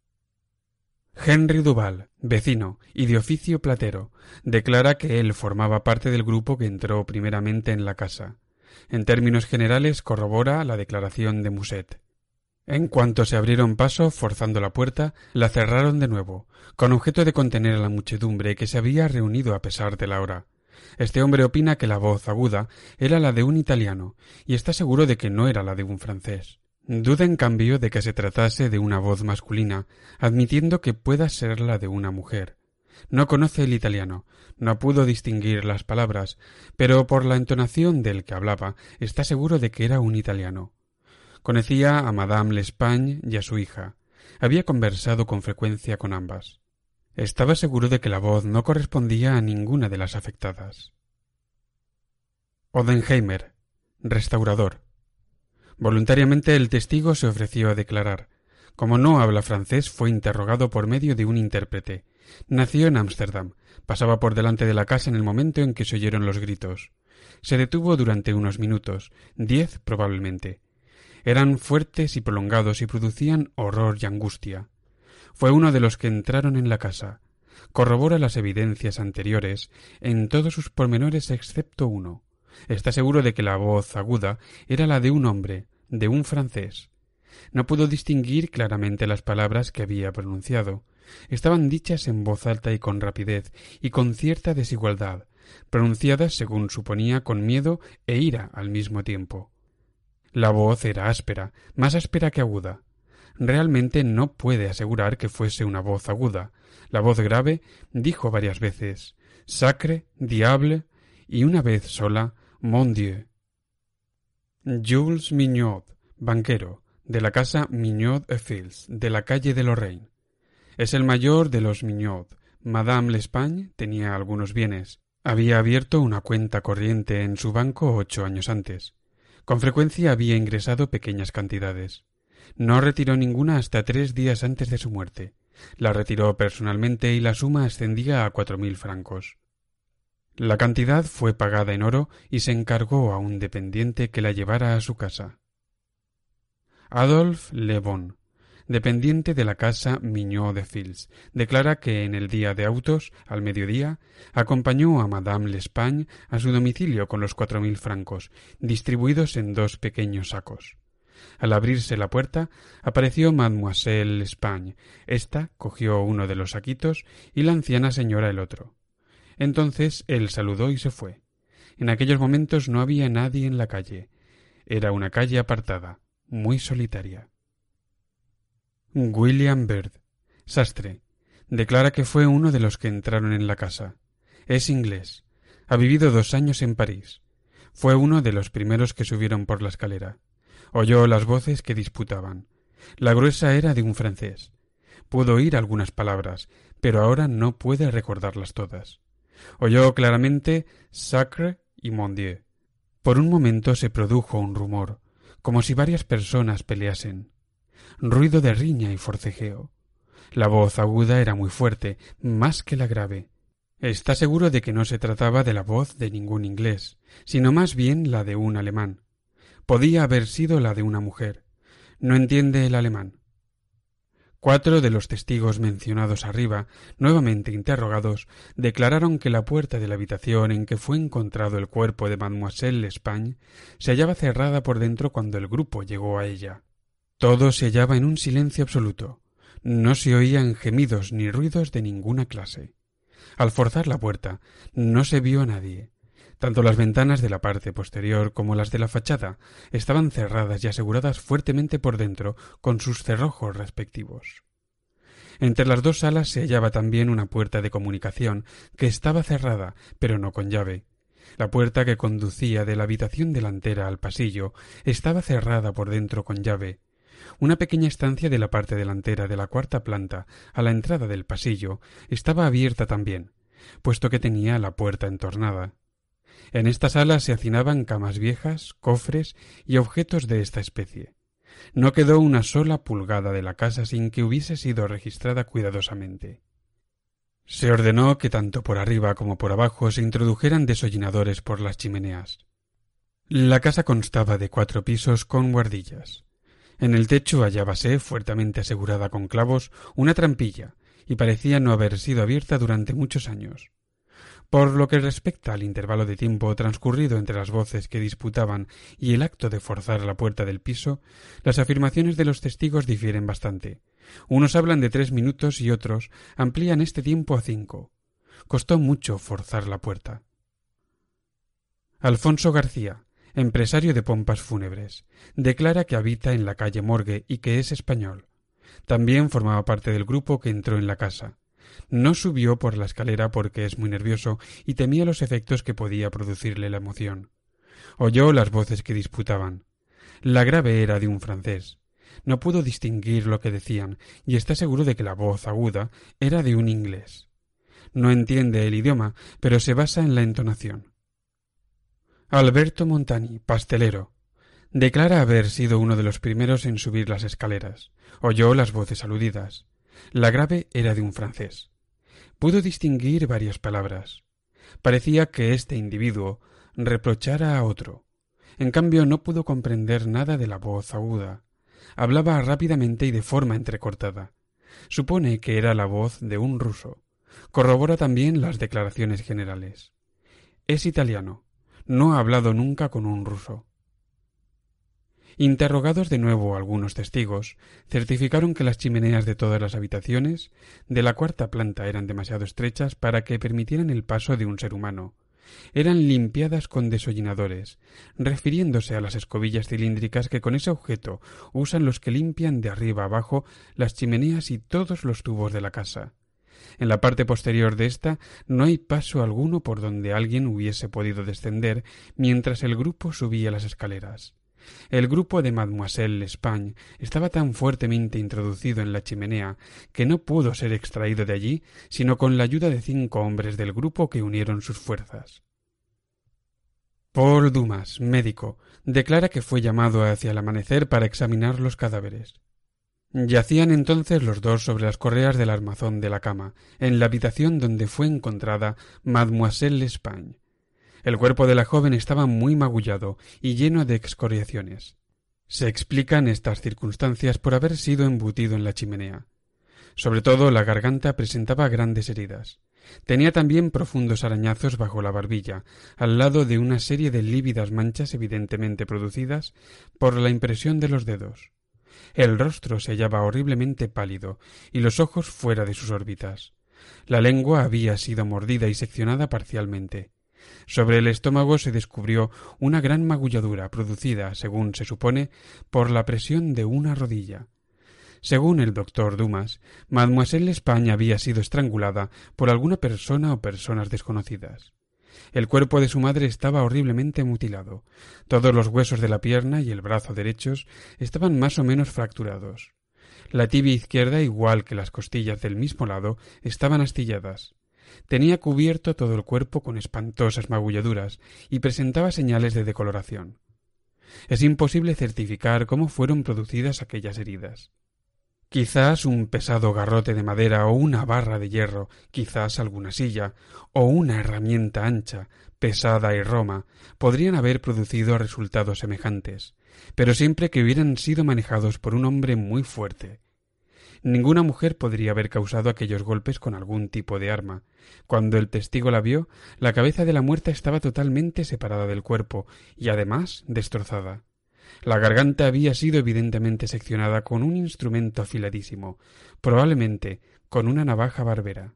Henry Duval, vecino y de oficio platero, declara que él formaba parte del grupo que entró primeramente en la casa. En términos generales corrobora la declaración de Musset. En cuanto se abrieron paso, forzando la puerta, la cerraron de nuevo, con objeto de contener a la muchedumbre que se había reunido a pesar de la hora. Este hombre opina que la voz aguda era la de un italiano, y está seguro de que no era la de un francés. Duda en cambio de que se tratase de una voz masculina, admitiendo que pueda ser la de una mujer. No conoce el italiano, no pudo distinguir las palabras, pero por la entonación del que hablaba está seguro de que era un italiano. Conocía a Madame L'Espagne y a su hija. Había conversado con frecuencia con ambas. Estaba seguro de que la voz no correspondía a ninguna de las afectadas. Odenheimer, restaurador. Voluntariamente el testigo se ofreció a declarar. Como no habla francés, fue interrogado por medio de un intérprete. Nació en Ámsterdam. Pasaba por delante de la casa en el momento en que se oyeron los gritos. Se detuvo durante unos minutos, diez probablemente. Eran fuertes y prolongados y producían horror y angustia. Fue uno de los que entraron en la casa. Corrobora las evidencias anteriores en todos sus pormenores excepto uno. Está seguro de que la voz aguda era la de un hombre, de un francés. No pudo distinguir claramente las palabras que había pronunciado. Estaban dichas en voz alta y con rapidez y con cierta desigualdad, pronunciadas, según suponía, con miedo e ira al mismo tiempo. La voz era áspera, más áspera que aguda. Realmente no puede asegurar que fuese una voz aguda. La voz grave dijo varias veces «Sacre», «Diable» y una vez sola «Mon Dieu». Jules Mignot, banquero, de la casa Mignot et Fils, de la calle de Lorraine. Es el mayor de los Mignot. Madame L'Espagne tenía algunos bienes. Había abierto una cuenta corriente en su banco ocho años antes. Con frecuencia había ingresado pequeñas cantidades. No retiró ninguna hasta tres días antes de su muerte. La retiró personalmente y la suma ascendía a cuatro mil francos. La cantidad fue pagada en oro y se encargó a un dependiente que la llevara a su casa. Adolphe Le Bon, dependiente de la casa Mignot de Fils, declara que en el día de autos, al mediodía, acompañó a Madame L'Espagne a su domicilio con los cuatro mil francos, distribuidos en dos pequeños sacos. Al abrirse la puerta, apareció Mademoiselle L'Espagne. Ésta cogió uno de los saquitos y la anciana señora el otro. Entonces él saludó y se fue. En aquellos momentos no había nadie en la calle. Era una calle apartada, muy solitaria. William Bird, sastre, declara que fue uno de los que entraron en la casa. Es inglés. Ha vivido dos años en París. Fue uno de los primeros que subieron por la escalera. Oyó las voces que disputaban. La gruesa era de un francés. Pudo oír algunas palabras, pero ahora no puede recordarlas todas. Oyó claramente «Sacre» y «Mon Dieu». Por un momento se produjo un rumor, como si varias personas peleasen. Ruido de riña y forcejeo. La voz aguda era muy fuerte, más que la grave. Está seguro de que no se trataba de la voz de ningún inglés, sino más bien la de un alemán. Podía haber sido la de una mujer. No entiende el alemán. Cuatro de los testigos mencionados arriba, nuevamente interrogados, declararon que la puerta de la habitación en que fue encontrado el cuerpo de Mademoiselle L'Espagne se hallaba cerrada por dentro cuando el grupo llegó a ella. Todo se hallaba en un silencio absoluto. No se oían gemidos ni ruidos de ninguna clase. Al forzar la puerta, no se vio a nadie. Tanto las ventanas de la parte posterior como las de la fachada estaban cerradas y aseguradas fuertemente por dentro con sus cerrojos respectivos. Entre las dos salas se hallaba también una puerta de comunicación que estaba cerrada, pero no con llave. La puerta que conducía de la habitación delantera al pasillo estaba cerrada por dentro con llave. Una pequeña estancia de la parte delantera de la cuarta planta, a la entrada del pasillo, estaba abierta también, puesto que tenía la puerta entornada. En esta sala se hacinaban camas viejas, cofres y objetos de esta especie. No quedó una sola pulgada de la casa sin que hubiese sido registrada cuidadosamente. Se ordenó que tanto por arriba como por abajo se introdujeran desollinadores por las chimeneas. La casa constaba de cuatro pisos con buhardillas. En el techo hallábase, fuertemente asegurada con clavos, una trampilla, y parecía no haber sido abierta durante muchos años. Por lo que respecta al intervalo de tiempo transcurrido entre las voces que disputaban y el acto de forzar la puerta del piso, las afirmaciones de los testigos difieren bastante. Unos hablan de tres minutos y otros amplían este tiempo a cinco. Costó mucho forzar la puerta. Alfonso García, empresario de pompas fúnebres, declara que habita en la calle Morgue y que es español. También formaba parte del grupo que entró en la casa. No subió por la escalera porque es muy nervioso y temía los efectos que podía producirle la emoción. Oyó las voces que disputaban. La grave era de un francés. No pudo distinguir lo que decían y está seguro de que la voz aguda era de un inglés. No entiende el idioma, pero se basa en la entonación. Alberto Montani, pastelero, declara haber sido uno de los primeros en subir las escaleras. Oyó las voces aludidas. La grave era de un francés. Pudo distinguir varias palabras. Parecía que este individuo reprochara a otro. En cambio no pudo comprender nada de la voz aguda. Hablaba rápidamente y de forma entrecortada. Supone que era la voz de un ruso. Corrobora también las declaraciones generales. Es italiano. No ha hablado nunca con un ruso. Interrogados de nuevo algunos testigos, certificaron que las chimeneas de todas las habitaciones de la cuarta planta eran demasiado estrechas para que permitieran el paso de un ser humano. Eran limpiadas con desollinadores, refiriéndose a las escobillas cilíndricas que con ese objeto usan los que limpian de arriba abajo las chimeneas y todos los tubos de la casa. En la parte posterior de ésta no hay paso alguno por donde alguien hubiese podido descender mientras el grupo subía las escaleras. El grupo de Mademoiselle L'Espagne estaba tan fuertemente introducido en la chimenea que no pudo ser extraído de allí sino con la ayuda de cinco hombres del grupo que unieron sus fuerzas. Paul Dumas, médico, declara que fue llamado hacia el amanecer para examinar los cadáveres. Yacían entonces los dos sobre las correas del armazón de la cama, en la habitación donde fue encontrada Mademoiselle L'Espagne. El cuerpo de la joven estaba muy magullado y lleno de excoriaciones. Se explican estas circunstancias por haber sido embutido en la chimenea. Sobre todo la garganta presentaba grandes heridas. Tenía también profundos arañazos bajo la barbilla, al lado de una serie de lívidas manchas evidentemente producidas por la impresión de los dedos. El rostro se hallaba horriblemente pálido y los ojos fuera de sus órbitas. La lengua había sido mordida y seccionada parcialmente. Sobre el estómago se descubrió una gran magulladura producida, según se supone, por la presión de una rodilla. Según el doctor Dumas, Mademoiselle L'Espagne había sido estrangulada por alguna persona o personas desconocidas. El cuerpo de su madre estaba horriblemente mutilado. Todos los huesos de la pierna y el brazo derechos estaban más o menos fracturados. La tibia izquierda, igual que las costillas del mismo lado, estaban astilladas. Tenía cubierto todo el cuerpo con espantosas magulladuras y presentaba señales de decoloración. Es imposible certificar cómo fueron producidas aquellas heridas. Quizás un pesado garrote de madera o una barra de hierro, quizás alguna silla, o una herramienta ancha, pesada y roma, podrían haber producido resultados semejantes, pero siempre que hubieran sido manejados por un hombre muy fuerte. Ninguna mujer podría haber causado aquellos golpes con algún tipo de arma. Cuando el testigo la vio, la cabeza de la muerta estaba totalmente separada del cuerpo y además destrozada. La garganta había sido evidentemente seccionada con un instrumento afiladísimo, probablemente con una navaja barbera.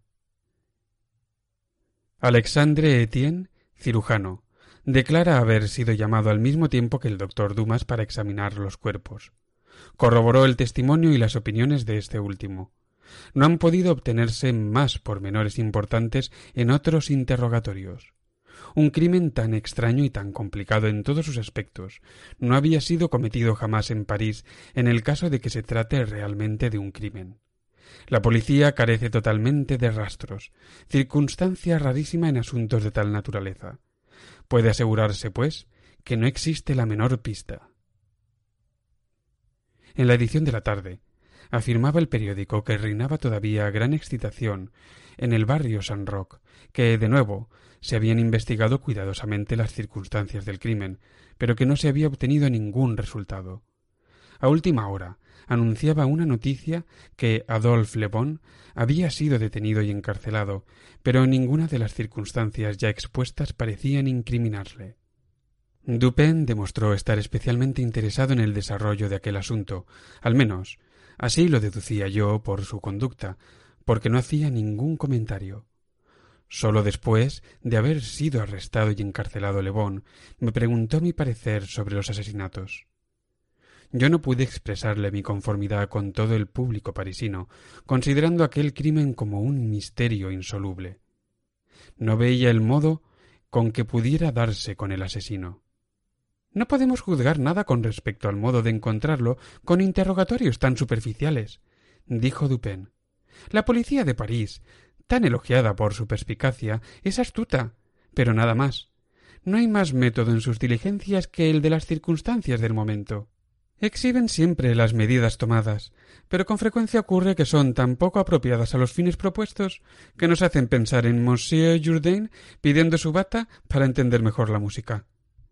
Alexandre Etienne, cirujano, declara haber sido llamado al mismo tiempo que el doctor Dumas para examinar los cuerpos. Corroboró el testimonio y las opiniones de este último. No han podido obtenerse más pormenores importantes en otros interrogatorios. Un crimen tan extraño y tan complicado en todos sus aspectos no había sido cometido jamás en París en el caso de que se trate realmente de un crimen. La policía carece totalmente de rastros, circunstancia rarísima en asuntos de tal naturaleza. Puede asegurarse, pues, que no existe la menor pista. En la edición de la tarde, afirmaba el periódico que reinaba todavía gran excitación en el barrio San Roque, que, de nuevo, se habían investigado cuidadosamente las circunstancias del crimen, pero que no se había obtenido ningún resultado. A última hora, anunciaba una noticia que Adolphe Le Bon había sido detenido y encarcelado, pero ninguna de las circunstancias ya expuestas parecían incriminarle. Dupin demostró estar especialmente interesado en el desarrollo de aquel asunto, al menos así lo deducía yo por su conducta, porque no hacía ningún comentario. Sólo después de haber sido arrestado y encarcelado Le Bon, me preguntó mi parecer sobre los asesinatos. Yo no pude expresarle mi conformidad con todo el público parisino, considerando aquel crimen como un misterio insoluble. No veía el modo con que pudiera darse con el asesino. No podemos juzgar nada con respecto al modo de encontrarlo con interrogatorios tan superficiales, dijo Dupin. La policía de París, tan elogiada por su perspicacia, es astuta, pero nada más. No hay más método en sus diligencias que el de las circunstancias del momento. Exhiben siempre las medidas tomadas, pero con frecuencia ocurre que son tan poco apropiadas a los fines propuestos que nos hacen pensar en Monsieur Jourdain pidiendo su bata para entender mejor la música.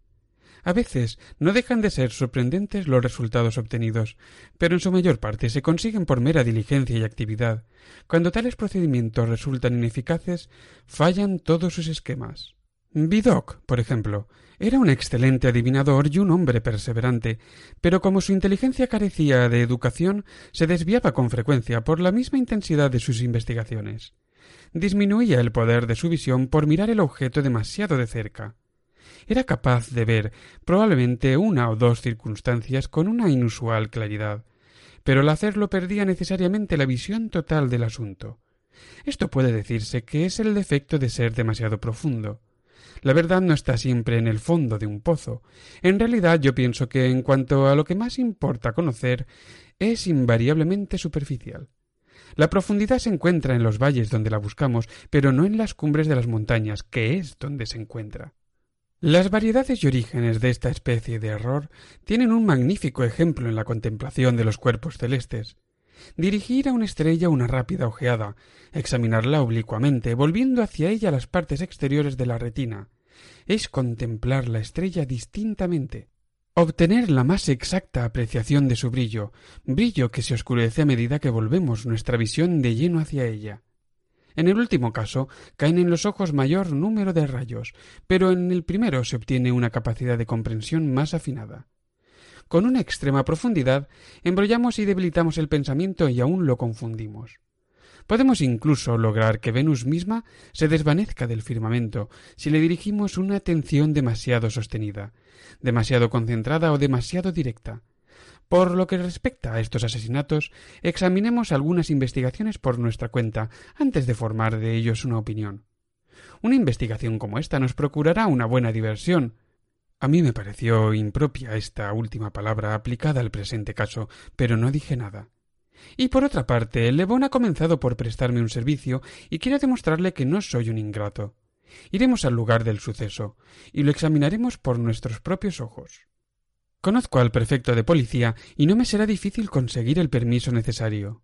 A veces no dejan de ser sorprendentes los resultados obtenidos, pero en su mayor parte se consiguen por mera diligencia y actividad. Cuando tales procedimientos resultan ineficaces, fallan todos sus esquemas. Vidocq, por ejemplo, era un excelente adivinador y un hombre perseverante, pero como su inteligencia carecía de educación, se desviaba con frecuencia por la misma intensidad de sus investigaciones. Disminuía el poder de su visión por mirar el objeto demasiado de cerca. Era capaz de ver probablemente una o dos circunstancias con una inusual claridad, pero al hacerlo perdía necesariamente la visión total del asunto. Esto puede decirse que es el defecto de ser demasiado profundo. La verdad no está siempre en el fondo de un pozo. En realidad yo pienso que en cuanto a lo que más importa conocer, es invariablemente superficial. La profundidad se encuentra en los valles donde la buscamos, pero no en las cumbres de las montañas, que es donde se encuentra. Las variedades y orígenes de esta especie de error tienen un magnífico ejemplo en la contemplación de los cuerpos celestes. Dirigir a una estrella una rápida ojeada, examinarla oblicuamente, volviendo hacia ella las partes exteriores de la retina, es contemplar la estrella distintamente, obtener la más exacta apreciación de su brillo, brillo que se oscurece a medida que volvemos nuestra visión de lleno hacia ella. En el último caso, caen en los ojos mayor número de rayos, pero en el primero se obtiene una capacidad de comprensión más afinada. Con una extrema profundidad, embrollamos y debilitamos el pensamiento y aún lo confundimos. Podemos incluso lograr que Venus misma se desvanezca del firmamento si le dirigimos una atención demasiado sostenida, demasiado concentrada o demasiado directa. Por lo que respecta a estos asesinatos, examinemos algunas investigaciones por nuestra cuenta antes de formar de ellos una opinión. Una investigación como esta nos procurará una buena diversión. A mí me pareció impropia esta última palabra aplicada al presente caso, pero no dije nada. Y por otra parte, Le Bon ha comenzado por prestarme un servicio y quiero demostrarle que no soy un ingrato. Iremos al lugar del suceso y lo examinaremos por nuestros propios ojos. Conozco al prefecto de policía y no me será difícil conseguir el permiso necesario.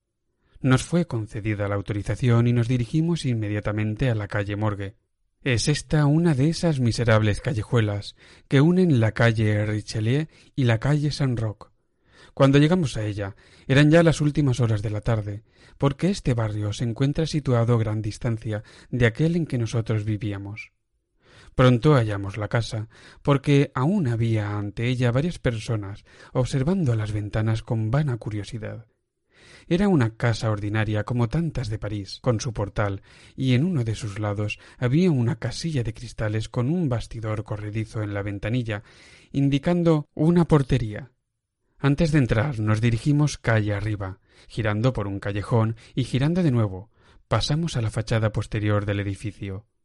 Nos fue concedida la autorización y nos dirigimos inmediatamente a la calle Morgue. Es esta una de esas miserables callejuelas que unen la calle Richelieu y la calle San Roque. Cuando llegamos a ella, eran ya las últimas horas de la tarde, porque este barrio se encuentra situado a gran distancia de aquel en que nosotros vivíamos. Pronto hallamos la casa, porque aún había ante ella varias personas observando a las ventanas con vana curiosidad. Era una casa ordinaria como tantas de París, con su portal, y en uno de sus lados había una casilla de cristales con un bastidor corredizo en la ventanilla, indicando una portería. Antes de entrar nos dirigimos calle arriba, girando por un callejón y girando de nuevo, pasamos a la fachada posterior del edificio.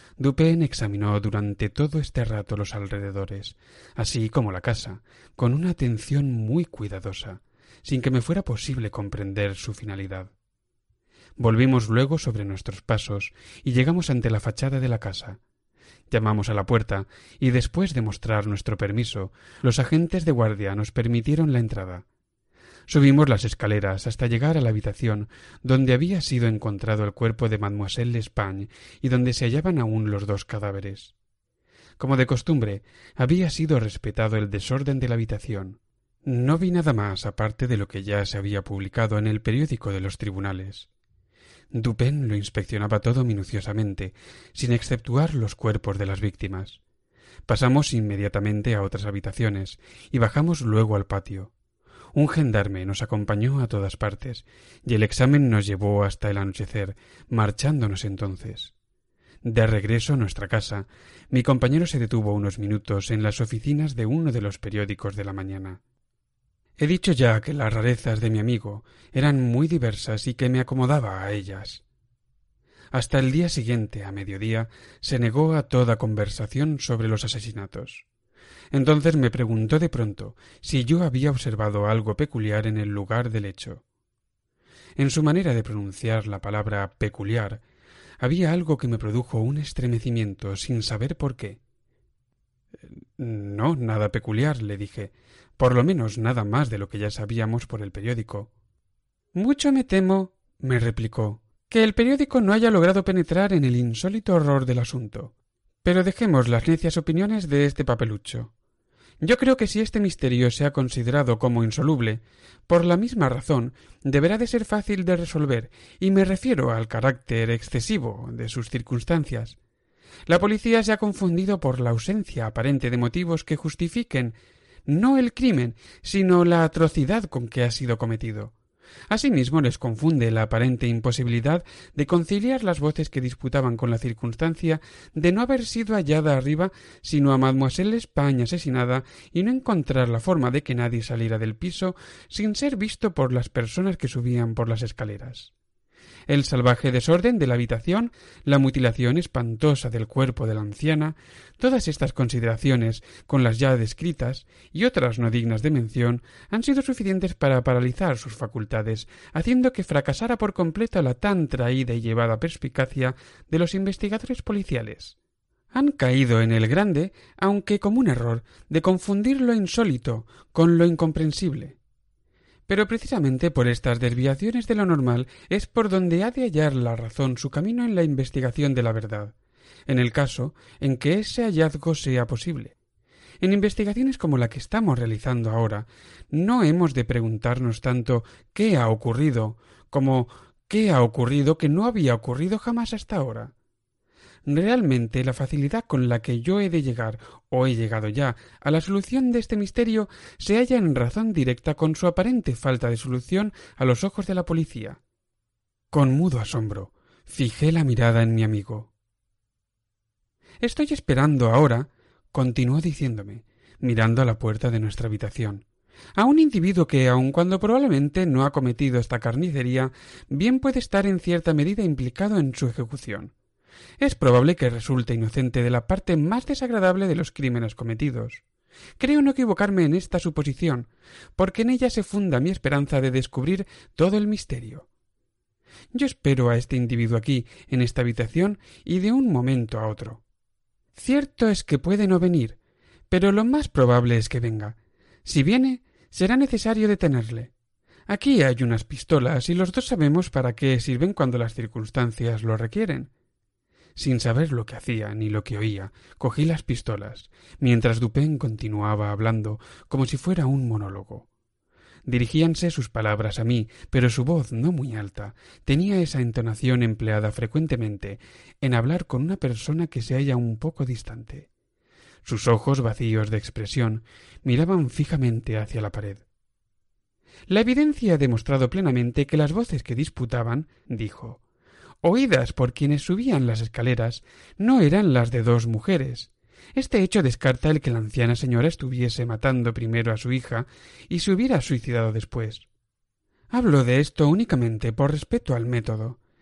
Dupin examinó durante todo este rato los alrededores, así como la casa, con una atención muy cuidadosa, sin que me fuera posible comprender su finalidad. Volvimos luego sobre nuestros pasos y llegamos ante la fachada de la casa. Llamamos a la puerta y, después de mostrar nuestro permiso, los agentes de guardia nos permitieron la entrada. Subimos las escaleras hasta llegar a la habitación donde había sido encontrado el cuerpo de Mademoiselle L'Espagne y donde se hallaban aún los dos cadáveres. Como de costumbre, había sido respetado el desorden de la habitación. No vi nada más aparte de lo que ya se había publicado en el periódico de los tribunales. Dupin lo inspeccionaba todo minuciosamente, sin exceptuar los cuerpos de las víctimas. Pasamos inmediatamente a otras habitaciones y bajamos luego al patio. Un gendarme nos acompañó a todas partes, y el examen nos llevó hasta el anochecer, marchándonos entonces. De regreso a nuestra casa, mi compañero se detuvo unos minutos en las oficinas de uno de los periódicos de la mañana. He dicho ya que las rarezas de mi amigo eran muy diversas y que me acomodaba a ellas. Hasta el día siguiente, a mediodía, se negó a toda conversación sobre los asesinatos. Entonces me preguntó de pronto si yo había observado algo peculiar en el lugar del hecho. En su manera de pronunciar la palabra peculiar había algo que me produjo un estremecimiento sin saber por qué. No, nada peculiar, le dije, por lo menos nada más de lo que ya sabíamos por el periódico. Mucho me temo, me replicó, que el periódico no haya logrado penetrar en el insólito horror del asunto. Pero dejemos las necias opiniones de este papelucho. Yo creo que si este misterio se ha considerado como insoluble, por la misma razón deberá de ser fácil de resolver, y me refiero al carácter excesivo de sus circunstancias. La policía se ha confundido por la ausencia aparente de motivos que justifiquen no el crimen, sino la atrocidad con que ha sido cometido. Asimismo, les confunde la aparente imposibilidad de conciliar las voces que disputaban con la circunstancia de no haber sido hallada arriba sino a Mademoiselle L'Espagne asesinada y no encontrar la forma de que nadie saliera del piso sin ser visto por las personas que subían por las escaleras. El salvaje desorden de la habitación, la mutilación espantosa del cuerpo de la anciana, todas estas consideraciones, con las ya descritas, y otras no dignas de mención, han sido suficientes para paralizar sus facultades, haciendo que fracasara por completo la tan traída y llevada perspicacia de los investigadores policiales. Han caído en el grande, aunque como un error, de confundir lo insólito con lo incomprensible. Pero precisamente por estas desviaciones de lo normal es por donde ha de hallar la razón su camino en la investigación de la verdad, en el caso en que ese hallazgo sea posible. En investigaciones como la que estamos realizando ahora, no hemos de preguntarnos tanto qué ha ocurrido, como qué ha ocurrido que no había ocurrido jamás hasta ahora. Realmente la facilidad con la que yo he de llegar, o he llegado ya, a la solución de este misterio se halla en razón directa con su aparente falta de solución a los ojos de la policía. Con mudo asombro, fijé la mirada en mi amigo. Estoy esperando ahora, continuó diciéndome, mirando a la puerta de nuestra habitación, a un individuo que, aun cuando probablemente no ha cometido esta carnicería, bien puede estar en cierta medida implicado en su ejecución. Es probable que resulte inocente de la parte más desagradable de los crímenes cometidos. Creo no equivocarme en esta suposición, porque en ella se funda mi esperanza de descubrir todo el misterio. Yo espero a este individuo aquí, en esta habitación, y de un momento a otro. Cierto es que puede no venir, pero lo más probable es que venga. Si viene, será necesario detenerle. Aquí hay unas pistolas y los dos sabemos para qué sirven cuando las circunstancias lo requieren. Sin saber lo que hacía ni lo que oía, cogí las pistolas, mientras Dupin continuaba hablando como si fuera un monólogo. Dirigíanse sus palabras a mí, pero su voz, no muy alta, tenía esa entonación empleada frecuentemente en hablar con una persona que se halla un poco distante. Sus ojos, vacíos de expresión, miraban fijamente hacia la pared. La evidencia ha demostrado plenamente que las voces que disputaban, dijo, oídas por quienes subían las escaleras, no eran las de dos mujeres. Este hecho descarta el que la anciana señora estuviese matando primero a su hija y se hubiera suicidado después. Hablo de esto únicamente por respeto al método.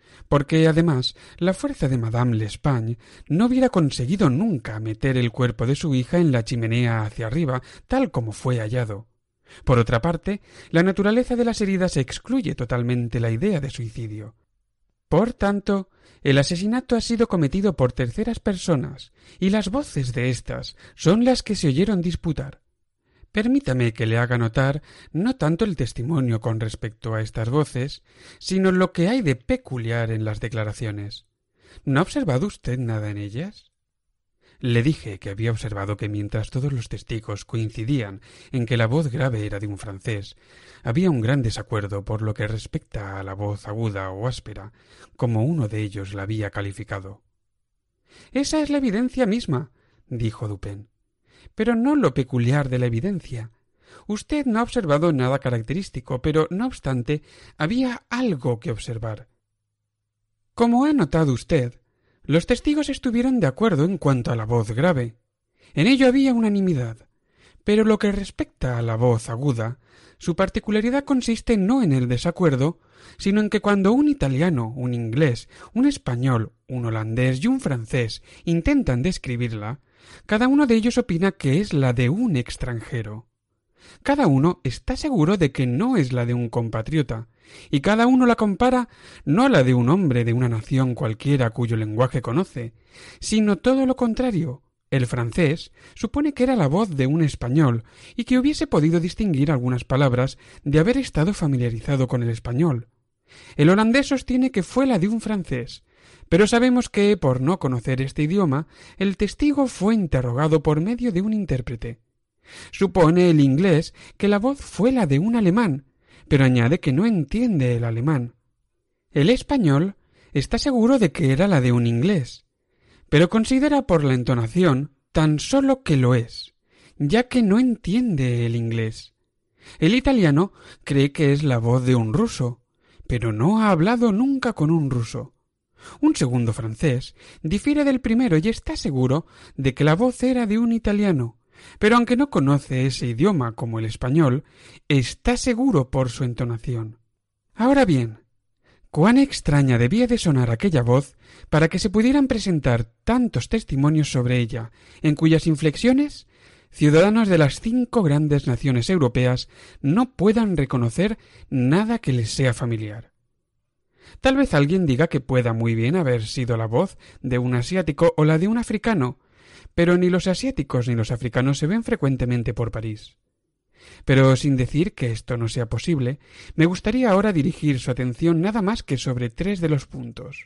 porque además la fuerza de Madame L'Espagne no hubiera conseguido nunca meter el cuerpo de su hija en la chimenea hacia arriba, tal como fue hallado. Por otra parte, la naturaleza de las heridas excluye totalmente la idea de suicidio. Por tanto, el asesinato ha sido cometido por terceras personas, y las voces de éstas son las que se oyeron disputar. Permítame que le haga notar no tanto el testimonio con respecto a estas voces, sino lo que hay de peculiar en las declaraciones. ¿No ha observado usted nada en ellas? Le dije que había observado que mientras todos los testigos coincidían en que la voz grave era de un francés, había un gran desacuerdo por lo que respecta a la voz aguda o áspera, como uno de ellos la había calificado. «Esa es la evidencia misma», dijo Dupin, «pero no lo peculiar de la evidencia. Usted no ha observado nada característico, pero, no obstante, había algo que observar. Como ha notado usted, los testigos estuvieron de acuerdo en cuanto a la voz grave. En ello había unanimidad. Pero lo que respecta a la voz aguda, su particularidad consiste no en el desacuerdo, sino en que cuando un italiano, un inglés, un español, un holandés y un francés intentan describirla, cada uno de ellos opina que es la de un extranjero. Cada uno está seguro de que no es la de un compatriota, y cada uno la compara no a la de un hombre de una nación cualquiera cuyo lenguaje conoce, sino todo lo contrario. El francés supone que era la voz de un español y que hubiese podido distinguir algunas palabras de haber estado familiarizado con el español. El holandés sostiene que fue la de un francés, pero sabemos que, por no conocer este idioma, el testigo fue interrogado por medio de un intérprete. Supone el inglés que la voz fue la de un alemán, pero añade que no entiende el alemán. El español está seguro de que era la de un inglés, pero considera por la entonación tan solo que lo es, ya que no entiende el inglés. El italiano cree que es la voz de un ruso, pero no ha hablado nunca con un ruso. Un segundo francés difiere del primero y está seguro de que la voz era de un italiano, pero aunque no conoce ese idioma como el español, está seguro por su entonación. Ahora bien, cuán extraña debía de sonar aquella voz para que se pudieran presentar tantos testimonios sobre ella, en cuyas inflexiones ciudadanos de las cinco grandes naciones europeas no puedan reconocer nada que les sea familiar. Tal vez alguien diga que pueda muy bien haber sido la voz de un asiático o la de un africano, pero ni los asiáticos ni los africanos se ven frecuentemente por París. Pero sin decir que esto no sea posible, me gustaría ahora dirigir su atención nada más que sobre tres de los puntos.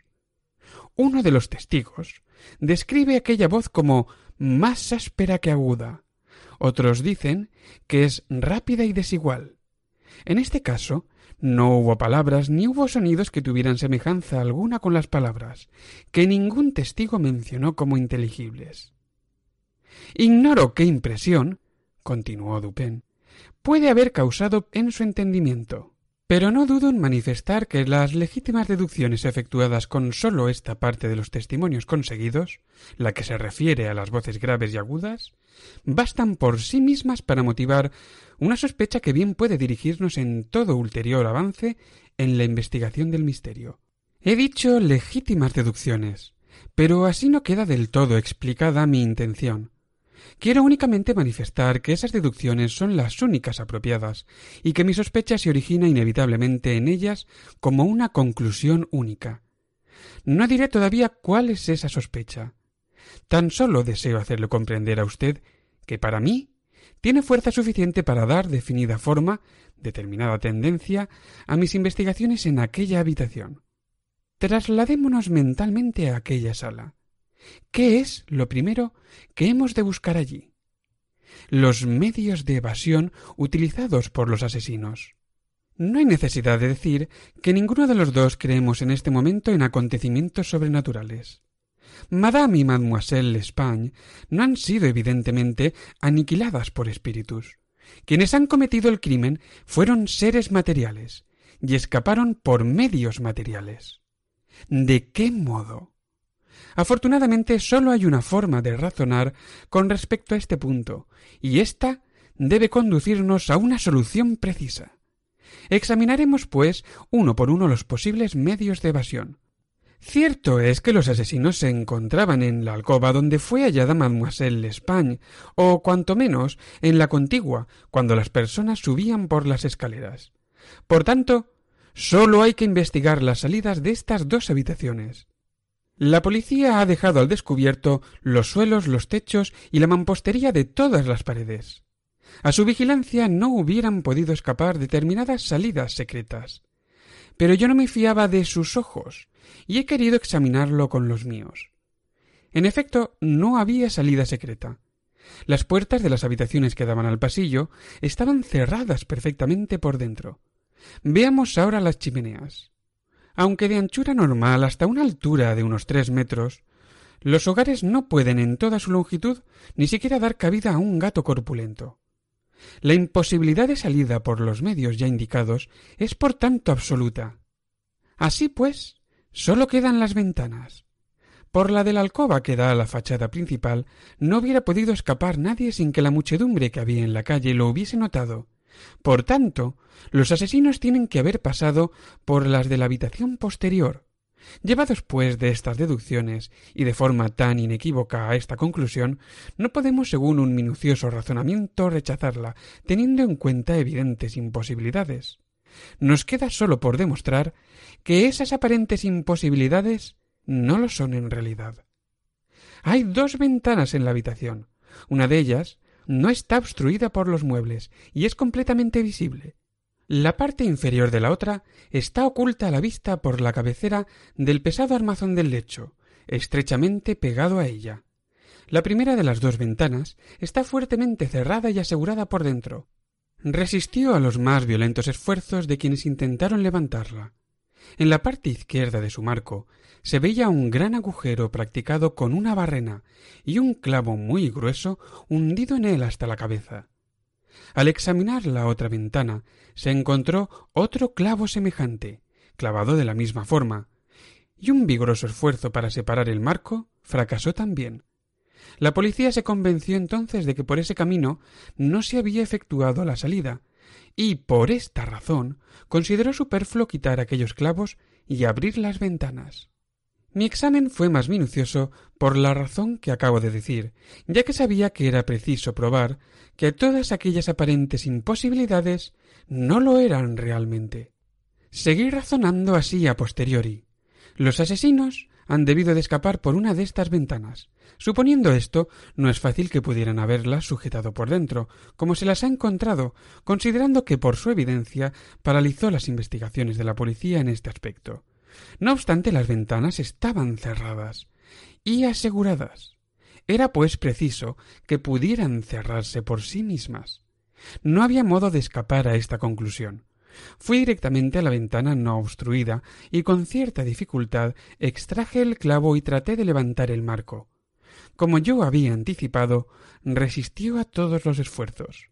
Uno de los testigos describe aquella voz como más áspera que aguda. Otros dicen que es rápida y desigual. En este caso, no hubo palabras ni hubo sonidos que tuvieran semejanza alguna con las palabras, que ningún testigo mencionó como inteligibles. Ignoro qué impresión, continuó Dupin, puede haber causado en su entendimiento, pero no dudo en manifestar que las legítimas deducciones efectuadas con sólo esta parte de los testimonios conseguidos, la que se refiere a las voces graves y agudas, bastan por sí mismas para motivar una sospecha que bien puede dirigirnos en todo ulterior avance en la investigación del misterio. He dicho legítimas deducciones, pero así no queda del todo explicada mi intención. Quiero únicamente manifestar que esas deducciones son las únicas apropiadas y que mi sospecha se origina inevitablemente en ellas como una conclusión única. No diré todavía cuál es esa sospecha. Tan solo deseo hacerle comprender a usted que para mí tiene fuerza suficiente para dar definida forma, determinada tendencia, a mis investigaciones en aquella habitación. Trasladémonos mentalmente a aquella sala. ¿Qué es lo primero que hemos de buscar allí? Los medios de evasión utilizados por los asesinos. No hay necesidad de decir que ninguno de los dos creemos en este momento en acontecimientos sobrenaturales. Madame y Mademoiselle L'Espagne no han sido evidentemente aniquiladas por espíritus. Quienes han cometido el crimen fueron seres materiales y escaparon por medios materiales. ¿De qué modo? Afortunadamente sólo hay una forma de razonar con respecto a este punto, y ésta debe conducirnos a una solución precisa. Examinaremos, pues, uno por uno los posibles medios de evasión. Cierto es que los asesinos se encontraban en la alcoba donde fue hallada Mademoiselle L'Espagne, o cuanto menos en la contigua, cuando las personas subían por las escaleras. Por tanto, sólo hay que investigar las salidas de estas dos habitaciones. La policía ha dejado al descubierto los suelos, los techos y la mampostería de todas las paredes. A su vigilancia no hubieran podido escapar determinadas salidas secretas. Pero yo no me fiaba de sus ojos, y he querido examinarlo con los míos. En efecto, no había salida secreta. Las puertas de las habitaciones que daban al pasillo estaban cerradas perfectamente por dentro. Veamos ahora las chimeneas. Aunque de anchura normal hasta una altura de unos tres metros, los hogares no pueden en toda su longitud ni siquiera dar cabida a un gato corpulento. La imposibilidad de salida por los medios ya indicados es por tanto absoluta. Así pues, sólo quedan las ventanas. Por la de la alcoba que da a la fachada principal no hubiera podido escapar nadie sin que la muchedumbre que había en la calle lo hubiese notado. Por tanto, los asesinos tienen que haber pasado por las de la habitación posterior. Llevados pues de estas deducciones y de forma tan inequívoca a esta conclusión, no podemos, según un minucioso razonamiento, rechazarla, teniendo en cuenta evidentes imposibilidades. Nos queda sólo por demostrar que esas aparentes imposibilidades no lo son en realidad. Hay dos ventanas en la habitación. Una de ellas no está obstruida por los muebles y es completamente visible. La parte inferior de la otra está oculta a la vista por la cabecera del pesado armazón del lecho, estrechamente pegado a ella. La primera de las dos ventanas está fuertemente cerrada y asegurada por dentro. Resistió a los más violentos esfuerzos de quienes intentaron levantarla. En la parte izquierda de su marco se veía un gran agujero practicado con una barrena y un clavo muy grueso hundido en él hasta la cabeza. Al examinar la otra ventana se encontró otro clavo semejante, clavado de la misma forma, y un vigoroso esfuerzo para separar el marco fracasó también. La policía se convenció entonces de que por ese camino no se había efectuado la salida, y por esta razón consideró superfluo quitar aquellos clavos y abrir las ventanas. Mi examen fue más minucioso por la razón que acabo de decir, ya que sabía que era preciso probar que todas aquellas aparentes imposibilidades no lo eran realmente. Seguí razonando así a posteriori. Los asesinos han debido de escapar por una de estas ventanas. Suponiendo esto, no es fácil que pudieran haberlas sujetado por dentro, como se las ha encontrado, considerando que por su evidencia paralizó las investigaciones de la policía en este aspecto. No obstante, las ventanas estaban cerradas y aseguradas. Era pues preciso que pudieran cerrarse por sí mismas. No había modo de escapar a esta conclusión. Fui directamente a la ventana no obstruida y con cierta dificultad extraje el clavo y traté de levantar el marco. Como yo había anticipado, resistió a todos los esfuerzos.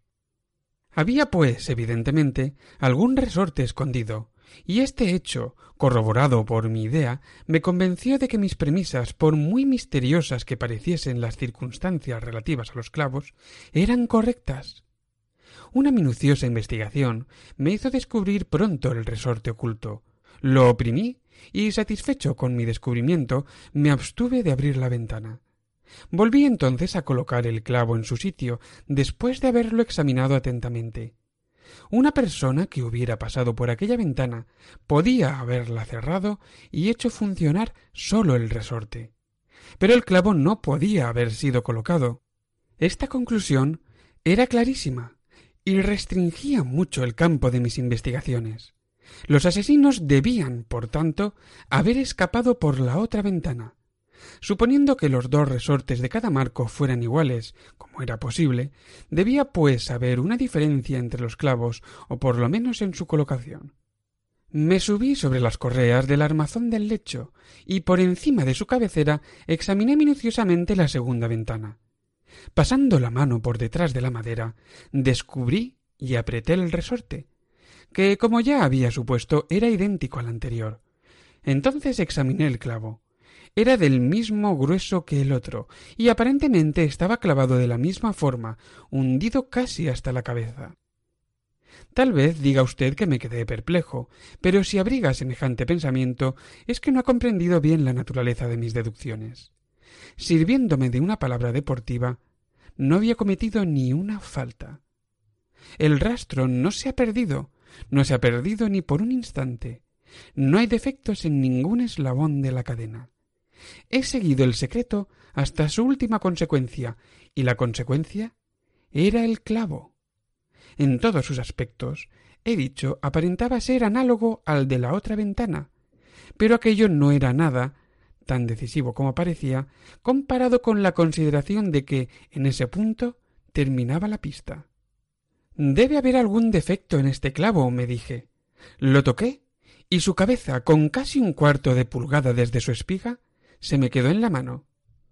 Había, pues, evidentemente, algún resorte escondido, y este hecho, corroborado por mi idea, me convenció de que mis premisas, por muy misteriosas que pareciesen las circunstancias relativas a los clavos, eran correctas. Una minuciosa investigación me hizo descubrir pronto el resorte oculto. Lo oprimí y, satisfecho con mi descubrimiento, me abstuve de abrir la ventana. Volví entonces a colocar el clavo en su sitio, después de haberlo examinado atentamente. Una persona que hubiera pasado por aquella ventana podía haberla cerrado y hecho funcionar sólo el resorte. Pero el clavo no podía haber sido colocado. Esta conclusión era clarísima y restringía mucho el campo de mis investigaciones. Los asesinos debían, por tanto, haber escapado por la otra ventana. Suponiendo que los dos resortes de cada marco fueran iguales, como era posible, debía pues haber una diferencia entre los clavos, o por lo menos en su colocación. Me subí sobre las correas del armazón del lecho, y por encima de su cabecera examiné minuciosamente la segunda ventana. Pasando la mano por detrás de la madera, descubrí y apreté el resorte, que, como ya había supuesto, era idéntico al anterior. Entonces examiné el clavo. Era del mismo grueso que el otro, y aparentemente estaba clavado de la misma forma, hundido casi hasta la cabeza. Tal vez diga usted que me quedé perplejo, pero si abriga semejante pensamiento es que no ha comprendido bien la naturaleza de mis deducciones. Sirviéndome de una palabra deportiva, no había cometido ni una falta. El rastro no se ha perdido, no se ha perdido ni por un instante. No hay defectos en ningún eslabón de la cadena. He seguido el secreto hasta su última consecuencia, y la consecuencia era el clavo. En todos sus aspectos, he dicho, aparentaba ser análogo al de la otra ventana, pero aquello no era nada, tan decisivo como parecía, comparado con la consideración de que, en ese punto, terminaba la pista. Debe haber algún defecto en este clavo, me dije. Lo toqué, y su cabeza, con casi un cuarto de pulgada desde su espiga, se me quedó en la mano.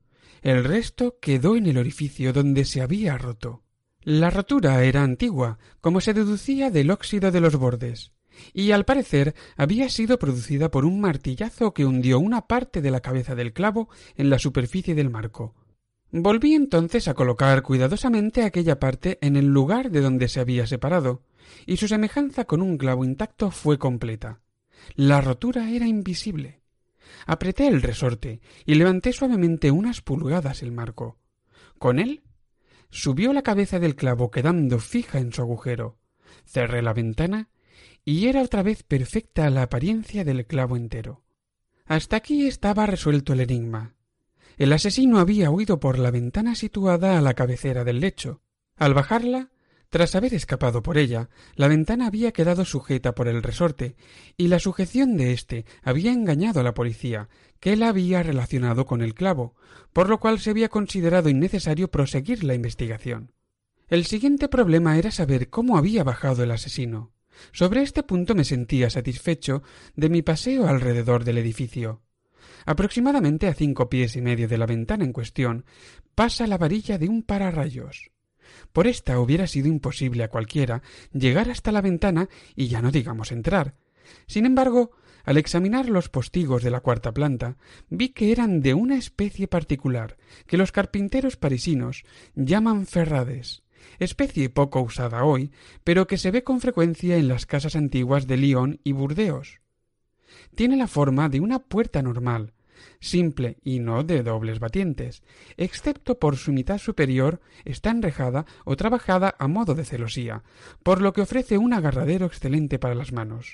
El resto quedó en el orificio donde se había roto. La rotura era antigua, como se deducía del óxido de los bordes, y al parecer había sido producida por un martillazo que hundió una parte de la cabeza del clavo en la superficie del marco. Volví entonces a colocar cuidadosamente aquella parte en el lugar de donde se había separado, y su semejanza con un clavo intacto fue completa. La rotura era invisible. Apreté el resorte y levanté suavemente unas pulgadas el marco. Con él subió la cabeza del clavo quedando fija en su agujero. Cerré la ventana y era otra vez perfecta la apariencia del clavo entero. Hasta aquí estaba resuelto el enigma. El asesino había huido por la ventana situada a la cabecera del lecho. Al bajarla, tras haber escapado por ella, la ventana había quedado sujeta por el resorte, y la sujeción de éste había engañado a la policía, que la había relacionado con el clavo, por lo cual se había considerado innecesario proseguir la investigación. El siguiente problema era saber cómo había bajado el asesino. Sobre este punto me sentía satisfecho de mi paseo alrededor del edificio. Aproximadamente a cinco pies y medio de la ventana en cuestión pasa la varilla de un pararrayos. Por esta hubiera sido imposible a cualquiera llegar hasta la ventana y ya no digamos entrar. Sin embargo, al examinar los postigos de la cuarta planta, vi que eran de una especie particular que los carpinteros parisinos llaman ferrades, especie poco usada hoy, pero que se ve con frecuencia en las casas antiguas de Lyon y Burdeos. Tiene la forma de una puerta normal, simple y no de dobles batientes, excepto por su mitad superior está enrejada o trabajada a modo de celosía, por lo que ofrece un agarradero excelente para las manos.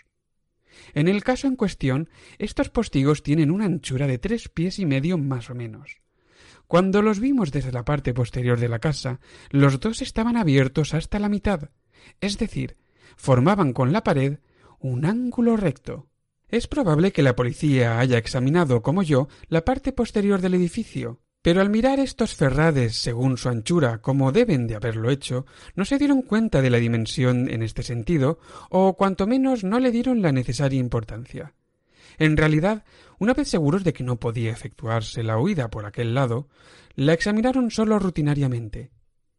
En el caso en cuestión, estos postigos tienen una anchura de tres pies y medio más o menos. Cuando los vimos desde la parte posterior de la casa, los dos estaban abiertos hasta la mitad, es decir, formaban con la pared un ángulo recto. Es probable que la policía haya examinado, como yo, la parte posterior del edificio, pero al mirar estos ferrades según su anchura, como deben de haberlo hecho, no se dieron cuenta de la dimensión en este sentido, o cuanto menos no le dieron la necesaria importancia. En realidad, una vez seguros de que no podía efectuarse la huida por aquel lado, la examinaron solo rutinariamente.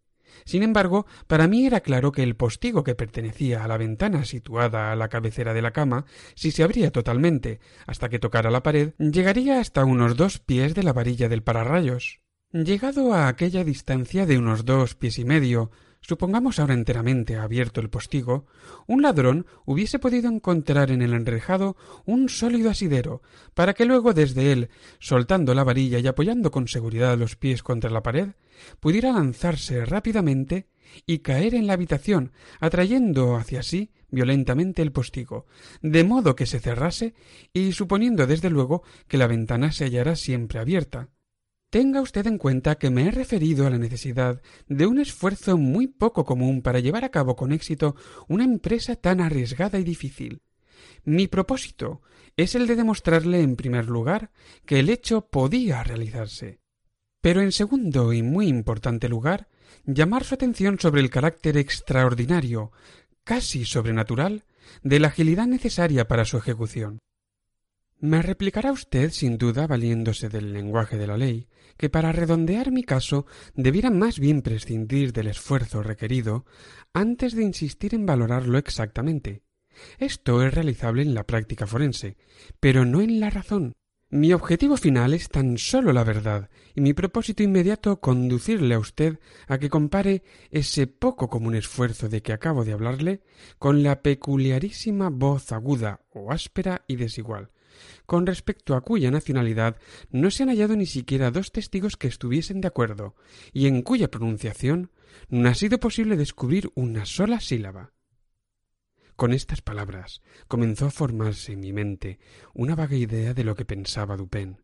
Sin embargo, para mí era claro que el postigo que pertenecía a la ventana situada a la cabecera de la cama, si se abría totalmente hasta que tocara la pared, llegaría hasta unos dos pies de la varilla del pararrayos. Llegado a aquella distancia de unos dos pies y medio, supongamos ahora enteramente abierto el postigo, un ladrón hubiese podido encontrar en el enrejado un sólido asidero, para que luego desde él, soltando la varilla y apoyando con seguridad los pies contra la pared, pudiera lanzarse rápidamente y caer en la habitación, atrayendo hacia sí violentamente el postigo, de modo que se cerrase y suponiendo desde luego que la ventana se hallara siempre abierta. Tenga usted en cuenta que me he referido a la necesidad de un esfuerzo muy poco común para llevar a cabo con éxito una empresa tan arriesgada y difícil. Mi propósito es el de demostrarle, en primer lugar, que el hecho podía realizarse, pero en segundo y muy importante lugar, llamar su atención sobre el carácter extraordinario, casi sobrenatural, de la agilidad necesaria para su ejecución. Me replicará usted, sin duda, valiéndose del lenguaje de la ley, que para redondear mi caso debiera más bien prescindir del esfuerzo requerido antes de insistir en valorarlo exactamente. Esto es realizable en la práctica forense, pero no en la razón. Mi objetivo final es tan solo la verdad, y mi propósito inmediato conducirle a usted a que compare ese poco común esfuerzo de que acabo de hablarle con la peculiarísima voz aguda o áspera y desigual, con respecto a cuya nacionalidad no se han hallado ni siquiera dos testigos que estuviesen de acuerdo, y en cuya pronunciación no ha sido posible descubrir una sola sílaba. Con estas palabras comenzó a formarse en mi mente una vaga idea de lo que pensaba Dupin.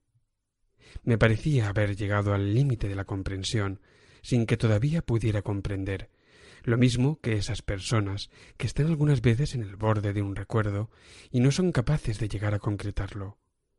Me parecía haber llegado al límite de la comprensión, sin que todavía pudiera comprender, lo mismo que esas personas que están algunas veces en el borde de un recuerdo y no son capaces de llegar a concretarlo.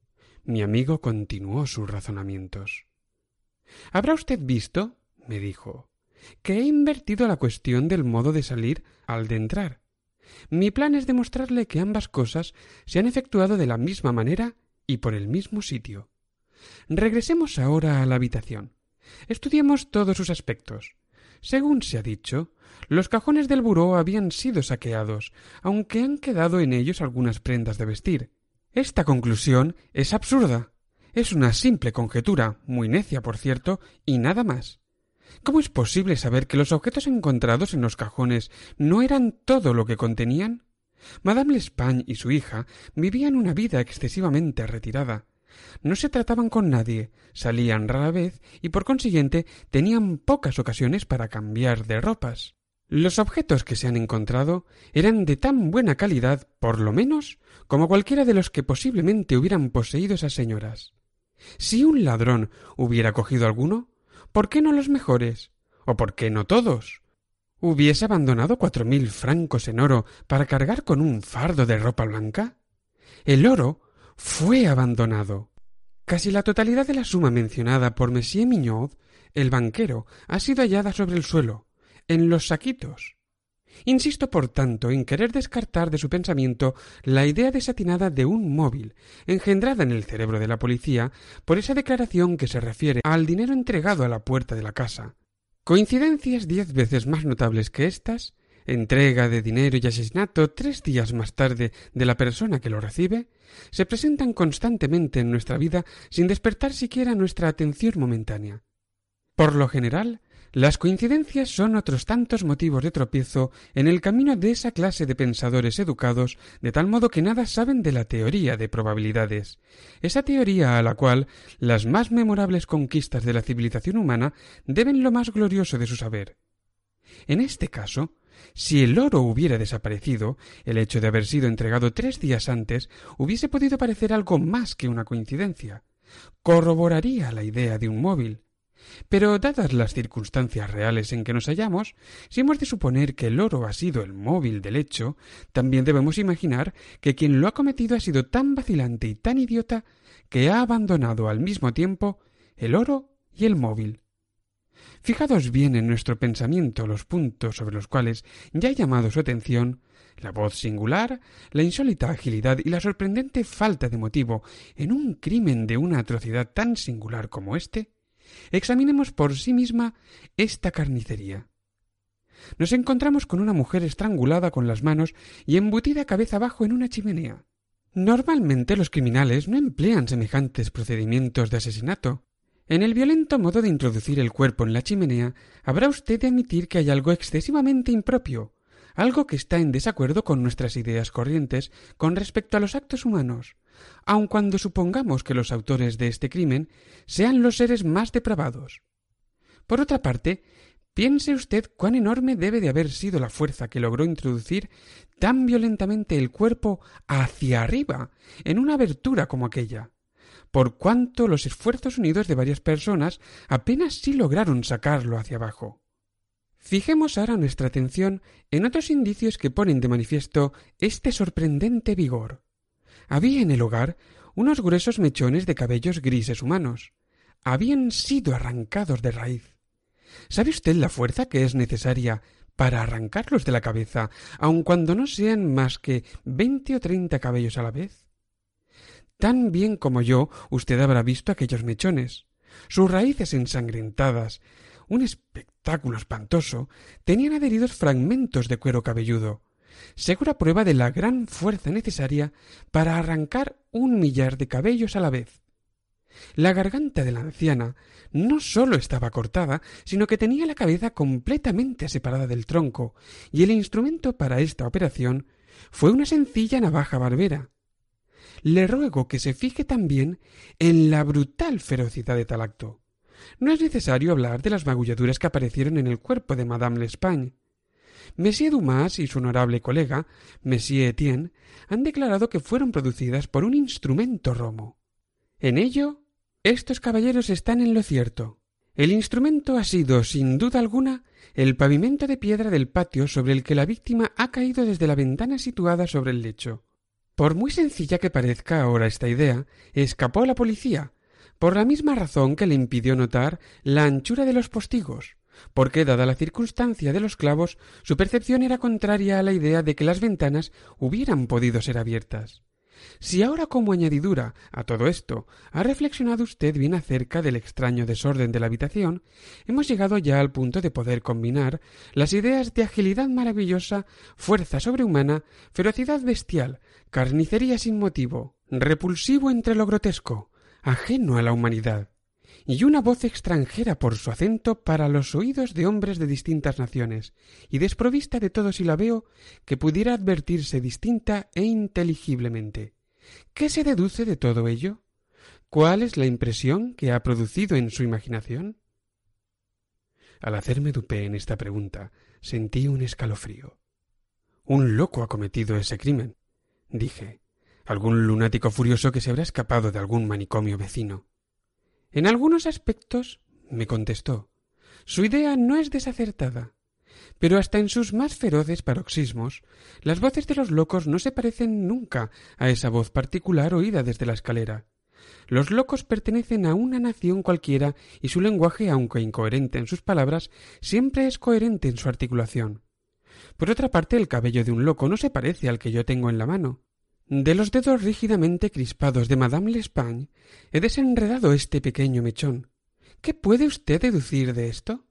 Mi amigo continuó sus razonamientos. «¿Habrá usted visto?» me dijo, «que he invertido la cuestión del modo de salir al de entrar. Mi plan es demostrarle que ambas cosas se han efectuado de la misma manera y por el mismo sitio. Regresemos ahora a la habitación. Estudiemos todos sus aspectos. Según se ha dicho, los cajones del buró habían sido saqueados, aunque han quedado en ellos algunas prendas de vestir. Esta conclusión es absurda. Es una simple conjetura, muy necia, por cierto, y nada más. ¿Cómo es posible saber que los objetos encontrados en los cajones no eran todo lo que contenían? Madame L'Espagne y su hija vivían una vida excesivamente retirada. No se trataban con nadie, salían rara vez y por consiguiente tenían pocas ocasiones para cambiar de ropas. Los objetos que se han encontrado eran de tan buena calidad, por lo menos, como cualquiera de los que posiblemente hubieran poseído esas señoras. Si un ladrón hubiera cogido alguno, ¿por qué no los mejores? ¿O por qué no todos? ¿Hubiese abandonado cuatro mil francos en oro para cargar con un fardo de ropa blanca? El oro fue abandonado. Casi la totalidad de la suma mencionada por Monsieur Mignot, el banquero, ha sido hallada sobre el suelo, en los saquitos. Insisto, por tanto, en querer descartar de su pensamiento la idea desatinada de un móvil, engendrada en el cerebro de la policía por esa declaración que se refiere al dinero entregado a la puerta de la casa. Coincidencias diez veces más notables que estas, entrega de dinero y asesinato tres días más tarde de la persona que lo recibe, se presentan constantemente en nuestra vida sin despertar siquiera nuestra atención momentánea. Por lo general, las coincidencias son otros tantos motivos de tropiezo en el camino de esa clase de pensadores educados, de tal modo que nada saben de la teoría de probabilidades, esa teoría a la cual las más memorables conquistas de la civilización humana deben lo más glorioso de su saber. En este caso, si el oro hubiera desaparecido, el hecho de haber sido entregado tres días antes hubiese podido parecer algo más que una coincidencia. Corroboraría la idea de un móvil. Pero dadas las circunstancias reales en que nos hallamos, si hemos de suponer que el oro ha sido el móvil del hecho, también debemos imaginar que quien lo ha cometido ha sido tan vacilante y tan idiota que ha abandonado al mismo tiempo el oro y el móvil. Fijados bien en nuestro pensamiento los puntos sobre los cuales ya he llamado su atención, la voz singular, la insólita agilidad y la sorprendente falta de motivo en un crimen de una atrocidad tan singular como éste, examinemos por sí misma esta carnicería. Nos encontramos con una mujer estrangulada con las manos y embutida cabeza abajo en una chimenea. Normalmente los criminales no emplean semejantes procedimientos de asesinato. En el violento modo de introducir el cuerpo en la chimenea habrá usted de admitir que hay algo excesivamente impropio, algo que está en desacuerdo con nuestras ideas corrientes con respecto a los actos humanos, aun cuando supongamos que los autores de este crimen sean los seres más depravados. Por otra parte, piense usted cuán enorme debe de haber sido la fuerza que logró introducir tan violentamente el cuerpo hacia arriba en una abertura como aquella, por cuanto los esfuerzos unidos de varias personas apenas sí lograron sacarlo hacia abajo. Fijemos ahora nuestra atención en otros indicios que ponen de manifiesto este sorprendente vigor. Había en el hogar unos gruesos mechones de cabellos grises humanos. Habían sido arrancados de raíz. ¿Sabe usted la fuerza que es necesaria para arrancarlos de la cabeza, aun cuando no sean más que veinte o treinta cabellos a la vez? Tan bien como yo, usted habrá visto aquellos mechones. Sus raíces ensangrentadas, un espectáculo espantoso, tenían adheridos fragmentos de cuero cabelludo, segura prueba de la gran fuerza necesaria para arrancar un millar de cabellos a la vez. La garganta de la anciana no sólo estaba cortada, sino que tenía la cabeza completamente separada del tronco, y el instrumento para esta operación fue una sencilla navaja barbera. Le ruego que se fije también en la brutal ferocidad de tal acto. No es necesario hablar de las magulladuras que aparecieron en el cuerpo de Madame L'Espagne. Monsieur Dumas y su honorable colega, Monsieur Etienne, han declarado que fueron producidas por un instrumento romo. En ello, estos caballeros están en lo cierto. El instrumento ha sido, sin duda alguna, el pavimento de piedra del patio sobre el que la víctima ha caído desde la ventana situada sobre el lecho. Por muy sencilla que parezca ahora esta idea, escapó a la policía, por la misma razón que le impidió notar la anchura de los postigos, porque, dada la circunstancia de los clavos, su percepción era contraria a la idea de que las ventanas hubieran podido ser abiertas. Si ahora, como añadidura a todo esto, ha reflexionado usted bien acerca del extraño desorden de la habitación, hemos llegado ya al punto de poder combinar las ideas de agilidad maravillosa, fuerza sobrehumana, ferocidad bestial, carnicería sin motivo, repulsivo entre lo grotesco, ajeno a la humanidad, y una voz extranjera por su acento para los oídos de hombres de distintas naciones, y desprovista de todo silabeo que pudiera advertirse distinta e inteligiblemente. ¿Qué se deduce de todo ello? ¿Cuál es la impresión que ha producido en su imaginación? Al hacerme Dupin esta pregunta, sentí un escalofrío. Un loco ha cometido ese crimen, dije. Algún lunático furioso que se habrá escapado de algún manicomio vecino. En algunos aspectos, me contestó, su idea no es desacertada, pero hasta en sus más feroces paroxismos, las voces de los locos no se parecen nunca a esa voz particular oída desde la escalera. Los locos pertenecen a una nación cualquiera y su lenguaje, aunque incoherente en sus palabras, siempre es coherente en su articulación. Por otra parte, el cabello de un loco no se parece al que yo tengo en la mano. De los dedos rígidamente crispados de Madame L'Espagne he desenredado este pequeño mechón. ¿Qué puede usted deducir de esto?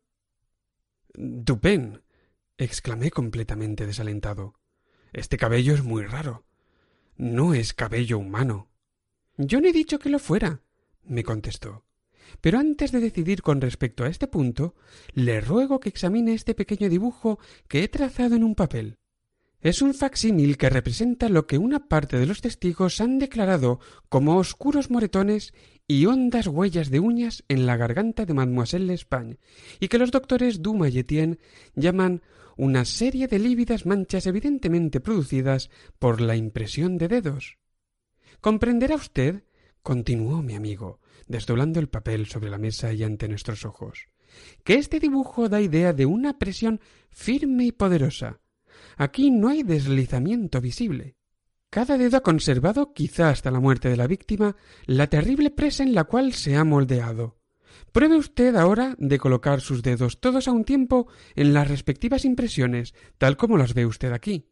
Dupin, exclamé completamente desalentado. Este cabello es muy raro. No es cabello humano. Yo no he dicho que lo fuera, me contestó. Pero antes de decidir con respecto a este punto, le ruego que examine este pequeño dibujo que he trazado en un papel. Es un facsímil que representa lo que una parte de los testigos han declarado como oscuros moretones y hondas huellas de uñas en la garganta de Mademoiselle L'Espagne, y que los doctores Dumas y Etienne llaman una serie de lívidas manchas evidentemente producidas por la impresión de dedos. ¿Comprenderá usted?, continuó mi amigo, desdoblando el papel sobre la mesa y ante nuestros ojos, que este dibujo da idea de una presión firme y poderosa. Aquí no hay deslizamiento visible. Cada dedo ha conservado, quizá hasta la muerte de la víctima, la terrible presa en la cual se ha moldeado. Pruebe usted ahora de colocar sus dedos todos a un tiempo en las respectivas impresiones, tal como las ve usted aquí.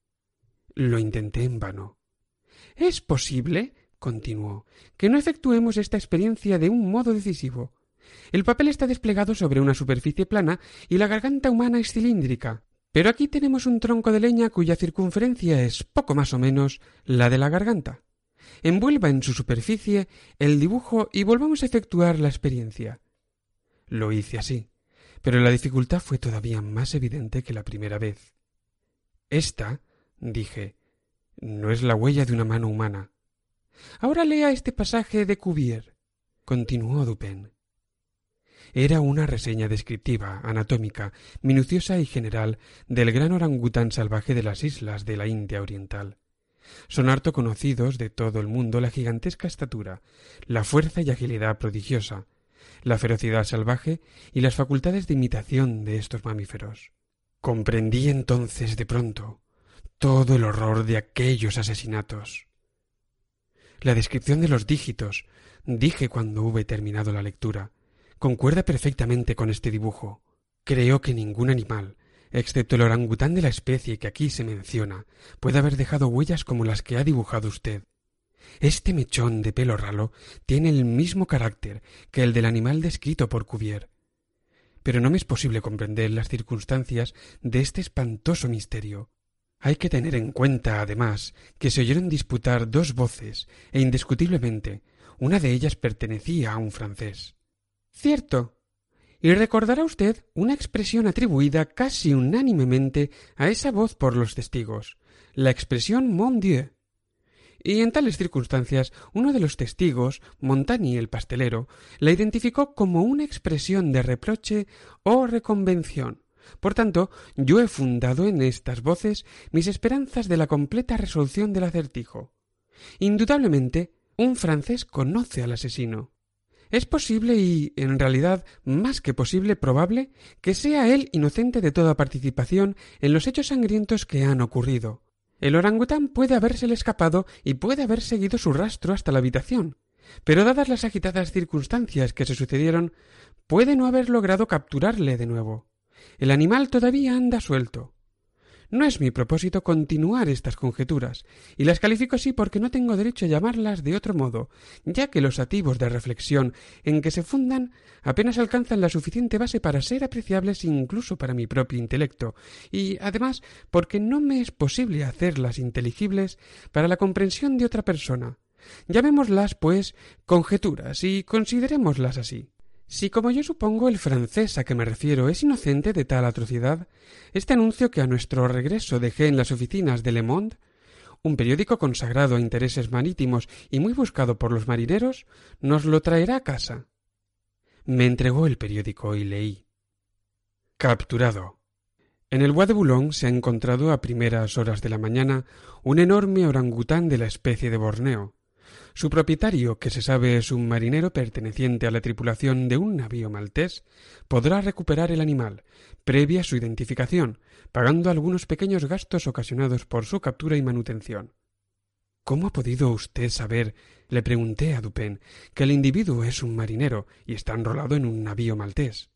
Lo intenté en vano. «Es posible», continuó, «que no efectuemos esta experiencia de un modo decisivo. El papel está desplegado sobre una superficie plana y la garganta humana es cilíndrica. Pero aquí tenemos un tronco de leña cuya circunferencia es poco más o menos la de la garganta. Envuelva en su superficie el dibujo y volvamos a efectuar la experiencia». Lo hice así, pero la dificultad fue todavía más evidente que la primera vez. «Esta», dije, «no es la huella de una mano humana». «Ahora lea este pasaje de Cuvier», continuó Dupin. Era una reseña descriptiva, anatómica, minuciosa y general del gran orangután salvaje de las islas de la India Oriental. Son harto conocidos de todo el mundo la gigantesca estatura, la fuerza y agilidad prodigiosa, la ferocidad salvaje y las facultades de imitación de estos mamíferos. Comprendí entonces de pronto todo el horror de aquellos asesinatos. La descripción de los dígitos, dije cuando hube terminado la lectura, concuerda perfectamente con este dibujo. Creo que ningún animal, excepto el orangután de la especie que aquí se menciona, puede haber dejado huellas como las que ha dibujado usted. Este mechón de pelo ralo tiene el mismo carácter que el del animal descrito por Cuvier. Pero no me es posible comprender las circunstancias de este espantoso misterio. Hay que tener en cuenta, además, que se oyeron disputar dos voces, e indiscutiblemente Una de ellas pertenecía a un francés. Cierto. Y recordará usted una expresión atribuida casi unánimemente a esa voz por los testigos, la expresión Mon Dieu. Y en tales circunstancias, uno de los testigos, Montagny el pastelero, la identificó como una expresión de reproche o reconvención. Por tanto, yo he fundado en estas voces mis esperanzas de la completa resolución del acertijo. Indudablemente, un francés conoce al asesino. Es posible y, en realidad, más que posible, probable, que sea él inocente de toda participación en los hechos sangrientos que han ocurrido. El orangután puede habérsele escapado y puede haber seguido su rastro hasta la habitación, pero dadas las agitadas circunstancias que se sucedieron, puede no haber logrado capturarle de nuevo. El animal todavía anda suelto. No es mi propósito continuar estas conjeturas, y las califico así porque no tengo derecho a llamarlas de otro modo, ya que los atisbos de reflexión en que se fundan apenas alcanzan la suficiente base para ser apreciables incluso para mi propio intelecto, y además porque no me es posible hacerlas inteligibles para la comprensión de otra persona. Llamémoslas, pues, conjeturas, y considerémoslas así. Si, como yo supongo, el francés a que me refiero es inocente de tal atrocidad, este anuncio que a nuestro regreso dejé en las oficinas de Le Monde, un periódico consagrado a intereses marítimos y muy buscado por los marineros, nos lo traerá a casa. Me entregó el periódico y leí. Capturado. En el Bois de Boulogne se ha encontrado a primeras horas de la mañana un enorme orangután de la especie de Borneo. Su propietario, que se sabe es un marinero perteneciente a la tripulación de un navío maltés, podrá recuperar el animal, previa su identificación, pagando algunos pequeños gastos ocasionados por su captura y manutención. ¿Cómo ha podido usted saber, le pregunté a Dupin, que el individuo es un marinero y está enrolado en un navío maltés?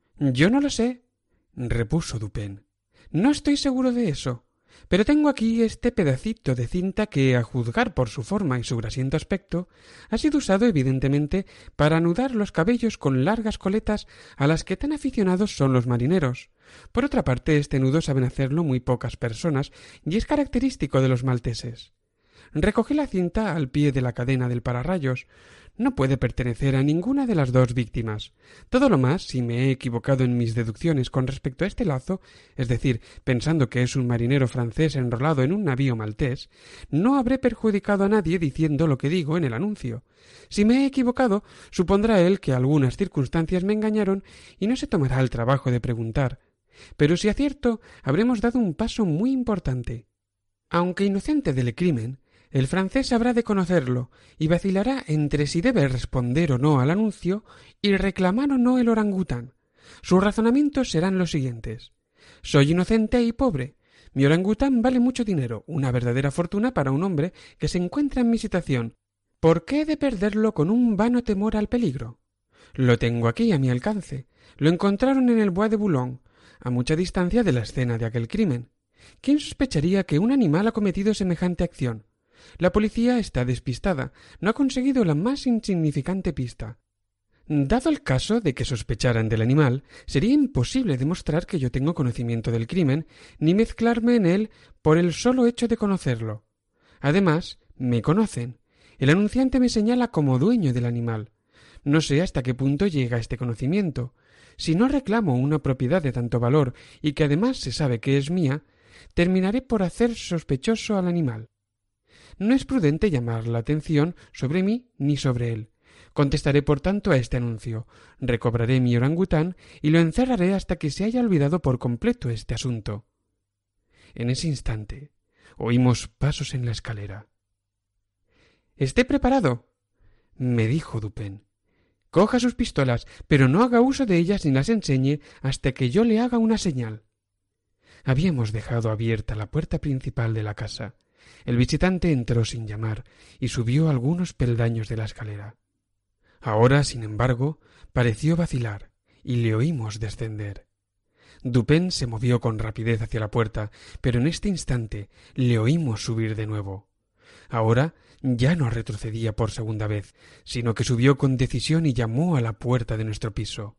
Yo no lo sé, repuso Dupin. No estoy seguro de eso. Pero tengo aquí este pedacito de cinta que, a juzgar por su forma y su grasiento aspecto, ha sido usado evidentemente para anudar los cabellos con largas coletas a las que tan aficionados son los marineros. Por otra parte, este nudo saben hacerlo muy pocas personas y es característico de los malteses. Recogí la cinta al pie de la cadena del pararrayos. No puede pertenecer a ninguna de las dos víctimas. Todo lo más, si me he equivocado en mis deducciones con respecto a este lazo, es decir, pensando que es un marinero francés enrolado en un navío maltés, no habré perjudicado a nadie diciendo lo que digo en el anuncio. Si me he equivocado, supondrá él que algunas circunstancias me engañaron y no se tomará el trabajo de preguntar. Pero si acierto, habremos dado un paso muy importante. Aunque inocente del crimen, el francés habrá de conocerlo y vacilará entre si debe responder o no al anuncio y reclamar o no el orangután. Sus razonamientos serán los siguientes. Soy inocente y pobre. Mi orangután vale mucho dinero, una verdadera fortuna para un hombre que se encuentra en mi situación. ¿Por qué he de perderlo con un vano temor al peligro? Lo tengo aquí a mi alcance. Lo encontraron en el Bois de Boulogne, a mucha distancia de la escena de aquel crimen. ¿Quién sospecharía que un animal ha cometido semejante acción? La policía está despistada, no ha conseguido la más insignificante pista. Dado el caso de que sospecharan del animal, sería imposible demostrar que yo tengo conocimiento del crimen, ni mezclarme en él por el solo hecho de conocerlo. Además, me conocen. El anunciante me señala como dueño del animal. No sé hasta qué punto llega este conocimiento. Si no reclamo una propiedad de tanto valor y que además se sabe que es mía, terminaré por hacer sospechoso al animal. No es prudente llamar la atención sobre mí ni sobre él. Contestaré, por tanto, a este anuncio. Recobraré mi orangután y lo encerraré hasta que se haya olvidado por completo este asunto. En ese instante oímos pasos en la escalera. —¿Esté preparado? —me dijo Dupin. Coja sus pistolas, pero no haga uso de ellas ni las enseñe hasta que yo le haga una señal. Habíamos dejado abierta la puerta principal de la casa. El visitante entró sin llamar y subió algunos peldaños de la escalera. Ahora, sin embargo, pareció vacilar y le oímos descender. Dupin se movió con rapidez hacia la puerta, pero en este instante le oímos subir de nuevo. Ahora ya no retrocedía por segunda vez, sino que subió con decisión y llamó a la puerta de nuestro piso.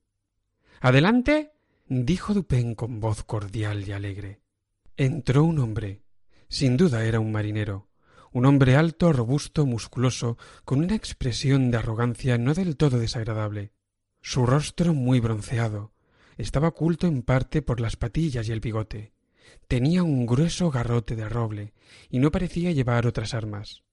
—¡Adelante! —dijo Dupin con voz cordial y alegre. Entró un hombre. Sin duda era un marinero. un hombre alto, robusto, musculoso, con una expresión de arrogancia no del todo desagradable. Su rostro muy bronceado estaba oculto en parte por las patillas y el bigote. Tenía un grueso garrote de roble y no parecía llevar otras armas.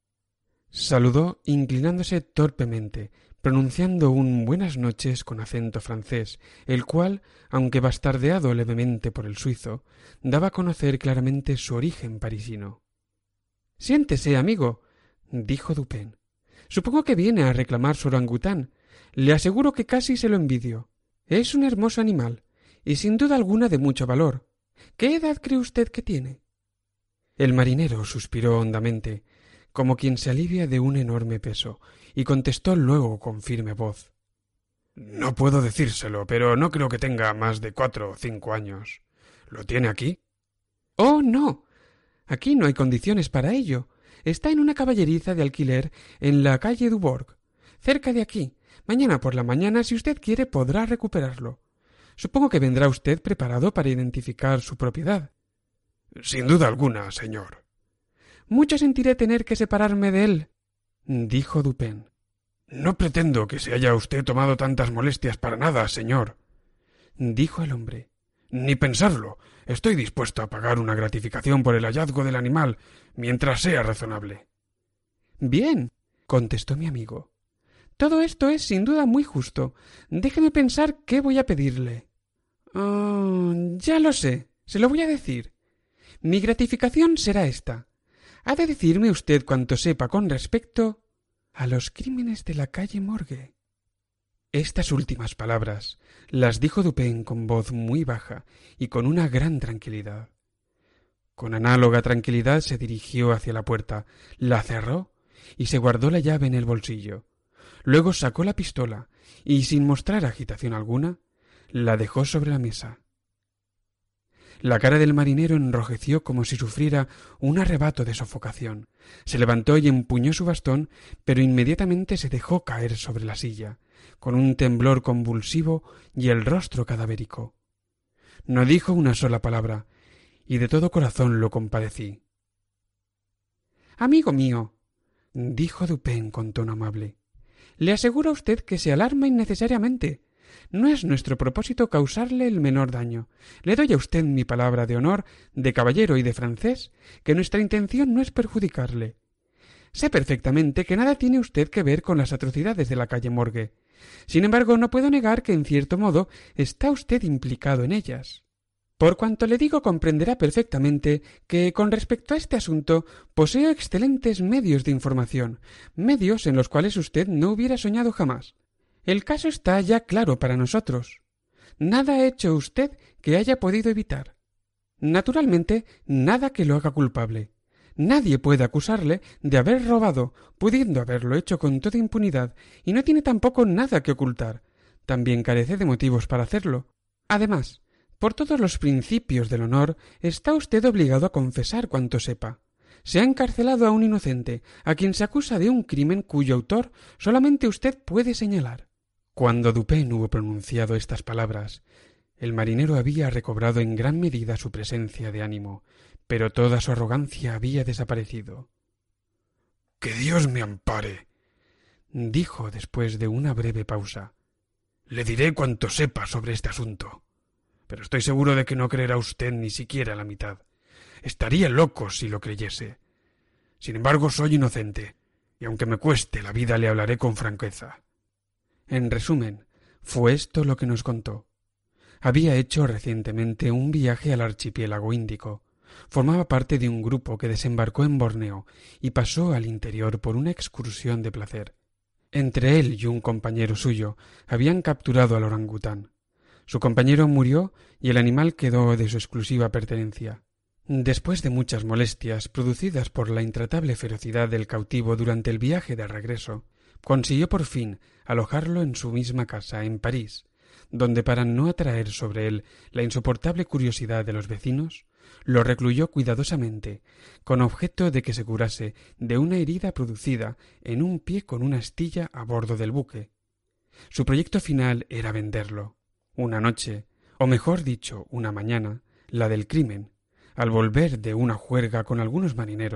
Saludó inclinándose torpemente, pronunciando un buenas noches con acento francés, el cual, aunque bastardeado levemente por el suizo, daba a conocer claramente su origen parisino. «Siéntese, amigo», dijo Dupin. «Supongo que viene a reclamar su orangután. Le aseguro que casi se lo envidio. Es un hermoso animal, y sin duda alguna de mucho valor. ¿Qué edad cree usted que tiene?» El marinero suspiró hondamente, como quien se alivia de un enorme peso, y contestó luego con firme voz. «No puedo decírselo, pero no creo que tenga más de cuatro o cinco años. ¿Lo tiene aquí?» «Oh, no. Aquí no hay condiciones para ello. Está en una caballeriza de alquiler en la calle Dubourg, cerca de aquí. Mañana por la mañana, si usted quiere, podrá recuperarlo. Supongo que vendrá usted preparado para identificar su propiedad». «Sin duda alguna, señor». «Mucho sentiré tener que separarme de él», dijo Dupin. «No pretendo que se haya usted tomado tantas molestias para nada, señor», dijo el hombre. «Ni pensarlo. Estoy dispuesto a pagar una gratificación por el hallazgo del animal, mientras sea razonable». «Bien», contestó mi amigo. «Todo esto es sin duda muy justo. Déjeme pensar qué voy a pedirle». «Oh, ya lo sé. Se lo voy a decir. Mi gratificación será esta. Ha de decirme usted cuanto sepa con respecto a los crímenes de la calle Morgue». Estas últimas palabras las dijo Dupin con voz muy baja y con una gran tranquilidad. Con análoga tranquilidad se dirigió hacia la puerta, la cerró y se guardó la llave en el bolsillo. Luego sacó la pistola y, sin mostrar agitación alguna, la dejó sobre la mesa. La cara del marinero enrojeció como si sufriera un arrebato de sofocación. Se levantó y empuñó su bastón, pero inmediatamente se dejó caer sobre la silla, con un temblor convulsivo y el rostro cadavérico. No dijo una sola palabra, y de todo corazón lo compadecí. «Amigo mío», dijo Dupin con tono amable, «le aseguro a usted que se alarma innecesariamente. No es nuestro propósito causarle el menor daño. Le doy a usted mi palabra de honor, de caballero y de francés, que nuestra intención no es perjudicarle. Sé perfectamente que nada tiene usted que ver con las atrocidades de la calle Morgue. Sin embargo, no puedo negar que, en cierto modo, está usted implicado en ellas. Por cuanto le digo, comprenderá perfectamente que, con respecto a este asunto, poseo excelentes medios de información, medios en los cuales usted no hubiera soñado jamás. El caso está ya claro para nosotros. Nada ha hecho usted que haya podido evitar. Naturalmente, nada que lo haga culpable. Nadie puede acusarle de haber robado, pudiendo haberlo hecho con toda impunidad, y no tiene tampoco nada que ocultar. También carece de motivos para hacerlo. Además, por todos los principios del honor, está usted obligado a confesar cuanto sepa. Se ha encarcelado a un inocente, a quien se acusa de un crimen cuyo autor solamente usted puede señalar. Cuando Dupin hubo pronunciado estas palabras, el marinero había recobrado en gran medida su presencia de ánimo, pero toda su arrogancia había desaparecido. «Que Dios me ampare», dijo después de una breve pausa. «Le diré cuanto sepa sobre este asunto, pero estoy seguro de que no creerá usted ni siquiera la mitad. Estaría loco si lo creyese. Sin embargo, soy inocente, y aunque me cueste la vida le hablaré con franqueza». En resumen, fue esto lo que nos contó. Había hecho recientemente un viaje al archipiélago índico. Formaba parte de un grupo que desembarcó en Borneo y pasó al interior por una excursión de placer. Entre él y un compañero suyo habían capturado al orangután. Su compañero murió y el animal quedó de su exclusiva pertenencia. Después de muchas molestias producidas por la intratable ferocidad del cautivo durante el viaje de regreso, consiguió por fin alojarlo en su misma casa en París, donde, para no atraer sobre él la insoportable curiosidad de los vecinos, lo recluyó cuidadosamente, con objeto de que se curase de una herida producida en un pie con una astilla a bordo del buque. Su proyecto final era venderlo. Una noche, o mejor dicho, una mañana, la del crimen, al volver de una juerga con algunos marineros,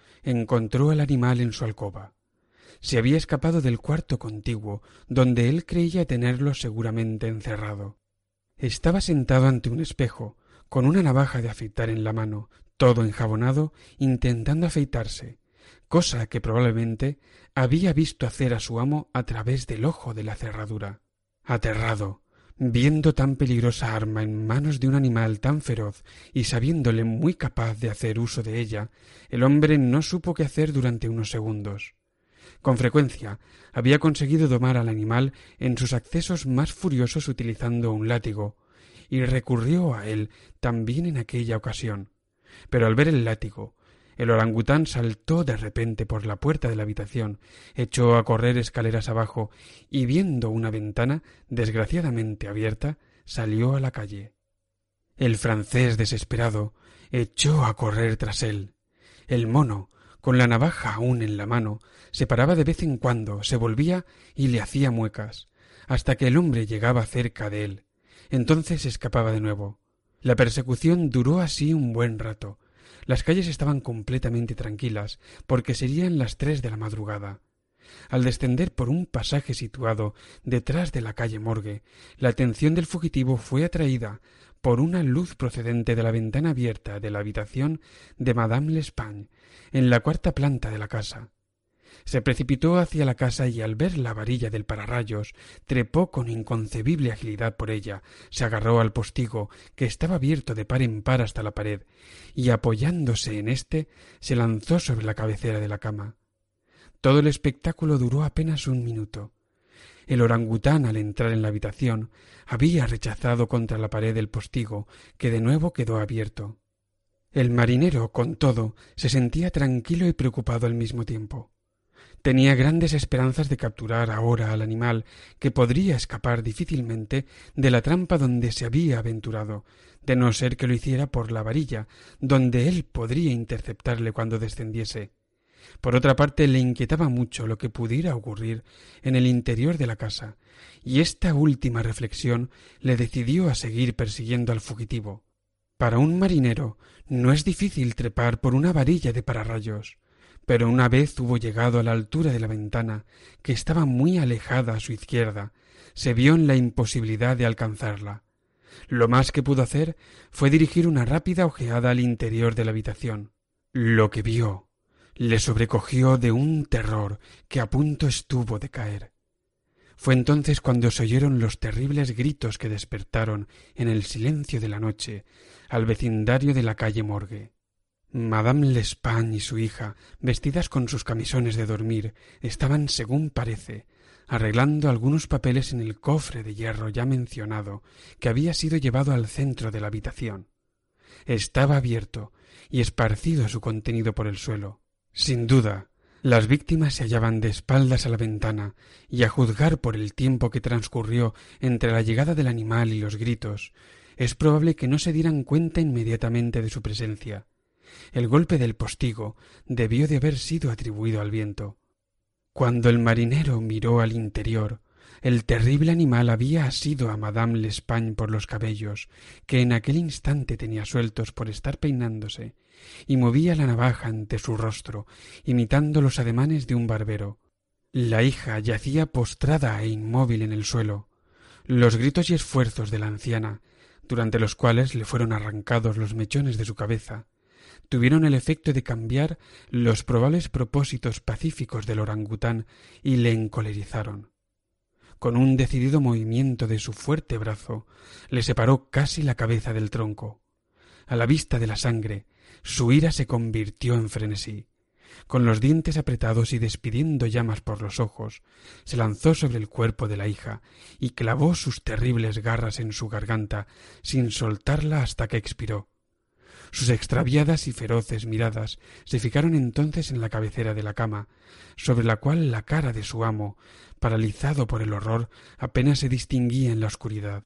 encontró al animal en su alcoba. Se había escapado del cuarto contiguo, donde él creía tenerlo seguramente encerrado. Estaba sentado ante un espejo, con una navaja de afeitar en la mano, todo enjabonado, intentando afeitarse, cosa que probablemente había visto hacer a su amo a través del ojo de la cerradura. Aterrado, viendo tan peligrosa arma en manos de un animal tan feroz y sabiéndole muy capaz de hacer uso de ella, el hombre no supo qué hacer durante unos segundos. Con frecuencia había conseguido domar al animal en sus accesos más furiosos utilizando un látigo, y recurrió a él también en aquella ocasión. Pero al ver el látigo, el orangután saltó de repente por la puerta de la habitación, echó a correr escaleras abajo y, viendo una ventana desgraciadamente abierta, salió a la calle. El francés, desesperado, echó a correr tras él. El mono, con la navaja aún en la mano, se paraba de vez en cuando, se volvía y le hacía muecas, hasta que el hombre llegaba cerca de él. Entonces escapaba de nuevo. La persecución duró así un buen rato. Las calles estaban completamente tranquilas, porque serían las tres de la madrugada. Al descender por un pasaje situado detrás de la calle Morgue, la atención del fugitivo fue atraída por una luz procedente de la ventana abierta de la habitación de Madame L'Espagne, en la cuarta planta de la casa. Se precipitó hacia la casa y, al ver la varilla del pararrayos, trepó con inconcebible agilidad por ella, se agarró al postigo, que estaba abierto de par en par hasta la pared, y apoyándose en éste, se lanzó sobre la cabecera de la cama. Todo el espectáculo duró apenas un minuto. El orangután, al entrar en la habitación, había rechazado contra la pared el postigo, que de nuevo quedó abierto. El marinero, con todo, se sentía tranquilo y preocupado al mismo tiempo. Tenía grandes esperanzas de capturar ahora al animal, que podría escapar difícilmente de la trampa donde se había aventurado, de no ser que lo hiciera por la varilla, donde él podría interceptarle cuando descendiese. Por otra parte, le inquietaba mucho lo que pudiera ocurrir en el interior de la casa, y esta última reflexión le decidió a seguir persiguiendo al fugitivo. Para un marinero no es difícil trepar por una varilla de pararrayos, pero una vez hubo llegado a la altura de la ventana, que estaba muy alejada a su izquierda, se vio en la imposibilidad de alcanzarla. Lo más que pudo hacer fue dirigir una rápida ojeada al interior de la habitación. Lo que vio le sobrecogió de un terror que a punto estuvo de caer. Fue entonces cuando se oyeron los terribles gritos que despertaron en el silencio de la noche al vecindario de la calle Morgue. Madame L'Espagne y su hija, vestidas con sus camisones de dormir, estaban, según parece, arreglando algunos papeles en el cofre de hierro ya mencionado, que había sido llevado al centro de la habitación. Estaba abierto y esparcido su contenido por el suelo. Sin duda, las víctimas se hallaban de espaldas a la ventana, y a juzgar por el tiempo que transcurrió entre la llegada del animal y los gritos, es probable que no se dieran cuenta inmediatamente de su presencia. El golpe del postigo debió de haber sido atribuido al viento. Cuando el marinero miró al interior, el terrible animal había asido a Madame L'Espagne por los cabellos, que en aquel instante tenía sueltos por estar peinándose, y movía la navaja ante su rostro, imitando los ademanes de un barbero. La hija yacía postrada e inmóvil en el suelo. Los gritos y esfuerzos de la anciana, durante los cuales le fueron arrancados los mechones de su cabeza, tuvieron el efecto de cambiar los probables propósitos pacíficos del orangután y le encolerizaron. Con un decidido movimiento de su fuerte brazo, le separó casi la cabeza del tronco. A la vista de la sangre, su ira se convirtió en frenesí. Con los dientes apretados y despidiendo llamas por los ojos, se lanzó sobre el cuerpo de la hija y clavó sus terribles garras en su garganta sin soltarla hasta que expiró. Sus extraviadas y feroces miradas se fijaron entonces en la cabecera de la cama, sobre la cual la cara de su amo, paralizado por el horror, apenas se distinguía en la oscuridad.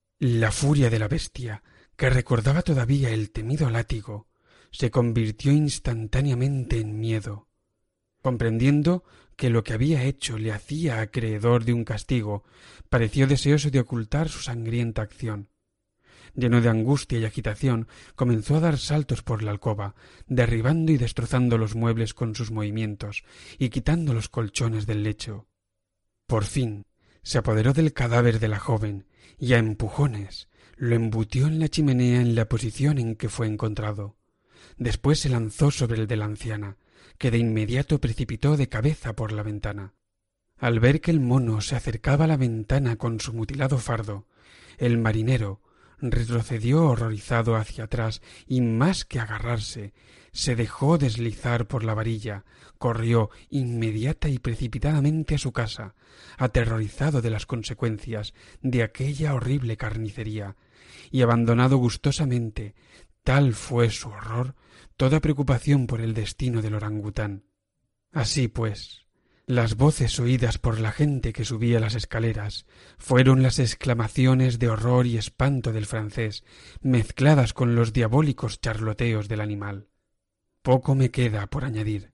La furia de la bestia, que recordaba todavía el temido látigo, se convirtió instantáneamente en miedo. Comprendiendo que lo que había hecho le hacía acreedor de un castigo, pareció deseoso de ocultar su sangrienta acción. lleno de angustia y agitación, comenzó a dar saltos por la alcoba, derribando y destrozando los muebles con sus movimientos y quitando los colchones del lecho. Por fin se apoderó del cadáver de la joven y a empujones lo embutió en la chimenea en la posición en que fue encontrado. Después se lanzó sobre el de la anciana, que de inmediato precipitó de cabeza por la ventana. Al ver que el mono se acercaba a la ventana con su mutilado fardo, el marinero retrocedió horrorizado hacia atrás y, más que agarrarse, se dejó deslizar por la varilla, corrió inmediata y precipitadamente a su casa, aterrorizado de las consecuencias de aquella horrible carnicería, y abandonado gustosamente, tal fue su horror, toda preocupación por el destino del orangután. Así pues, las voces oídas por la gente que subía las escaleras fueron las exclamaciones de horror y espanto del francés, mezcladas con los diabólicos charloteos del animal. Poco me queda por añadir.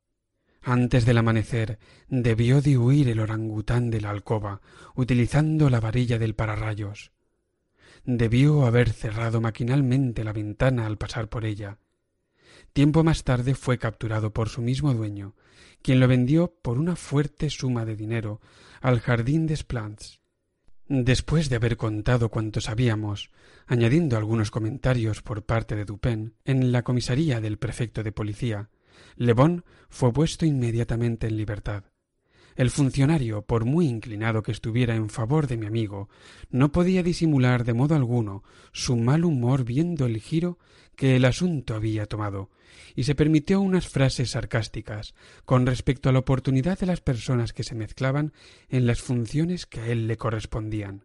Antes del amanecer debió de huir el orangután de la alcoba, utilizando la varilla del pararrayos. Debió haber cerrado maquinalmente la ventana al pasar por ella. Tiempo más tarde fue capturado por su mismo dueño, quien lo vendió por una fuerte suma de dinero al Jardín des Plantes. Después de haber contado cuanto sabíamos, añadiendo algunos comentarios por parte de Dupin, en la comisaría del prefecto de policía, Le Bon fue puesto inmediatamente en libertad. El funcionario, por muy inclinado que estuviera en favor de mi amigo, no podía disimular de modo alguno su mal humor viendo el giro que el asunto había tomado, y se permitió unas frases sarcásticas con respecto a la oportunidad de las personas que se mezclaban en las funciones que a él le correspondían.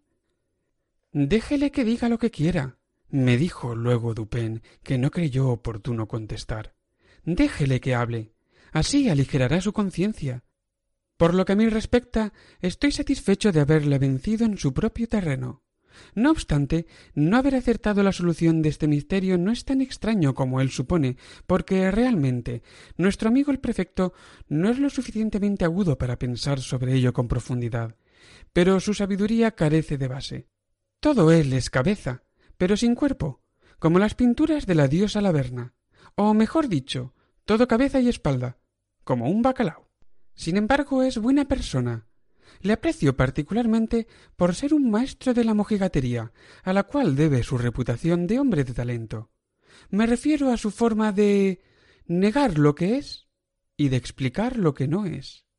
«Déjele que diga lo que quiera», me dijo luego Dupin, que no creyó oportuno contestar. «Déjele que hable. Así aligerará su conciencia. Por lo que a mí respecta, estoy satisfecho de haberle vencido en su propio terreno. No obstante, no haber acertado la solución de este misterio no es tan extraño como él supone, porque realmente nuestro amigo el prefecto no es lo suficientemente agudo para pensar sobre ello con profundidad, pero su sabiduría carece de base. Todo él es cabeza, pero sin cuerpo, como las pinturas de la diosa Laverna, o mejor dicho, todo cabeza y espalda, como un bacalao. Sin embargo, es buena persona. Le aprecio particularmente por ser un maestro de la mojigatería, a la cual debe su reputación de hombre de talento. Me refiero a su forma de negar lo que es y de explicar lo que no es.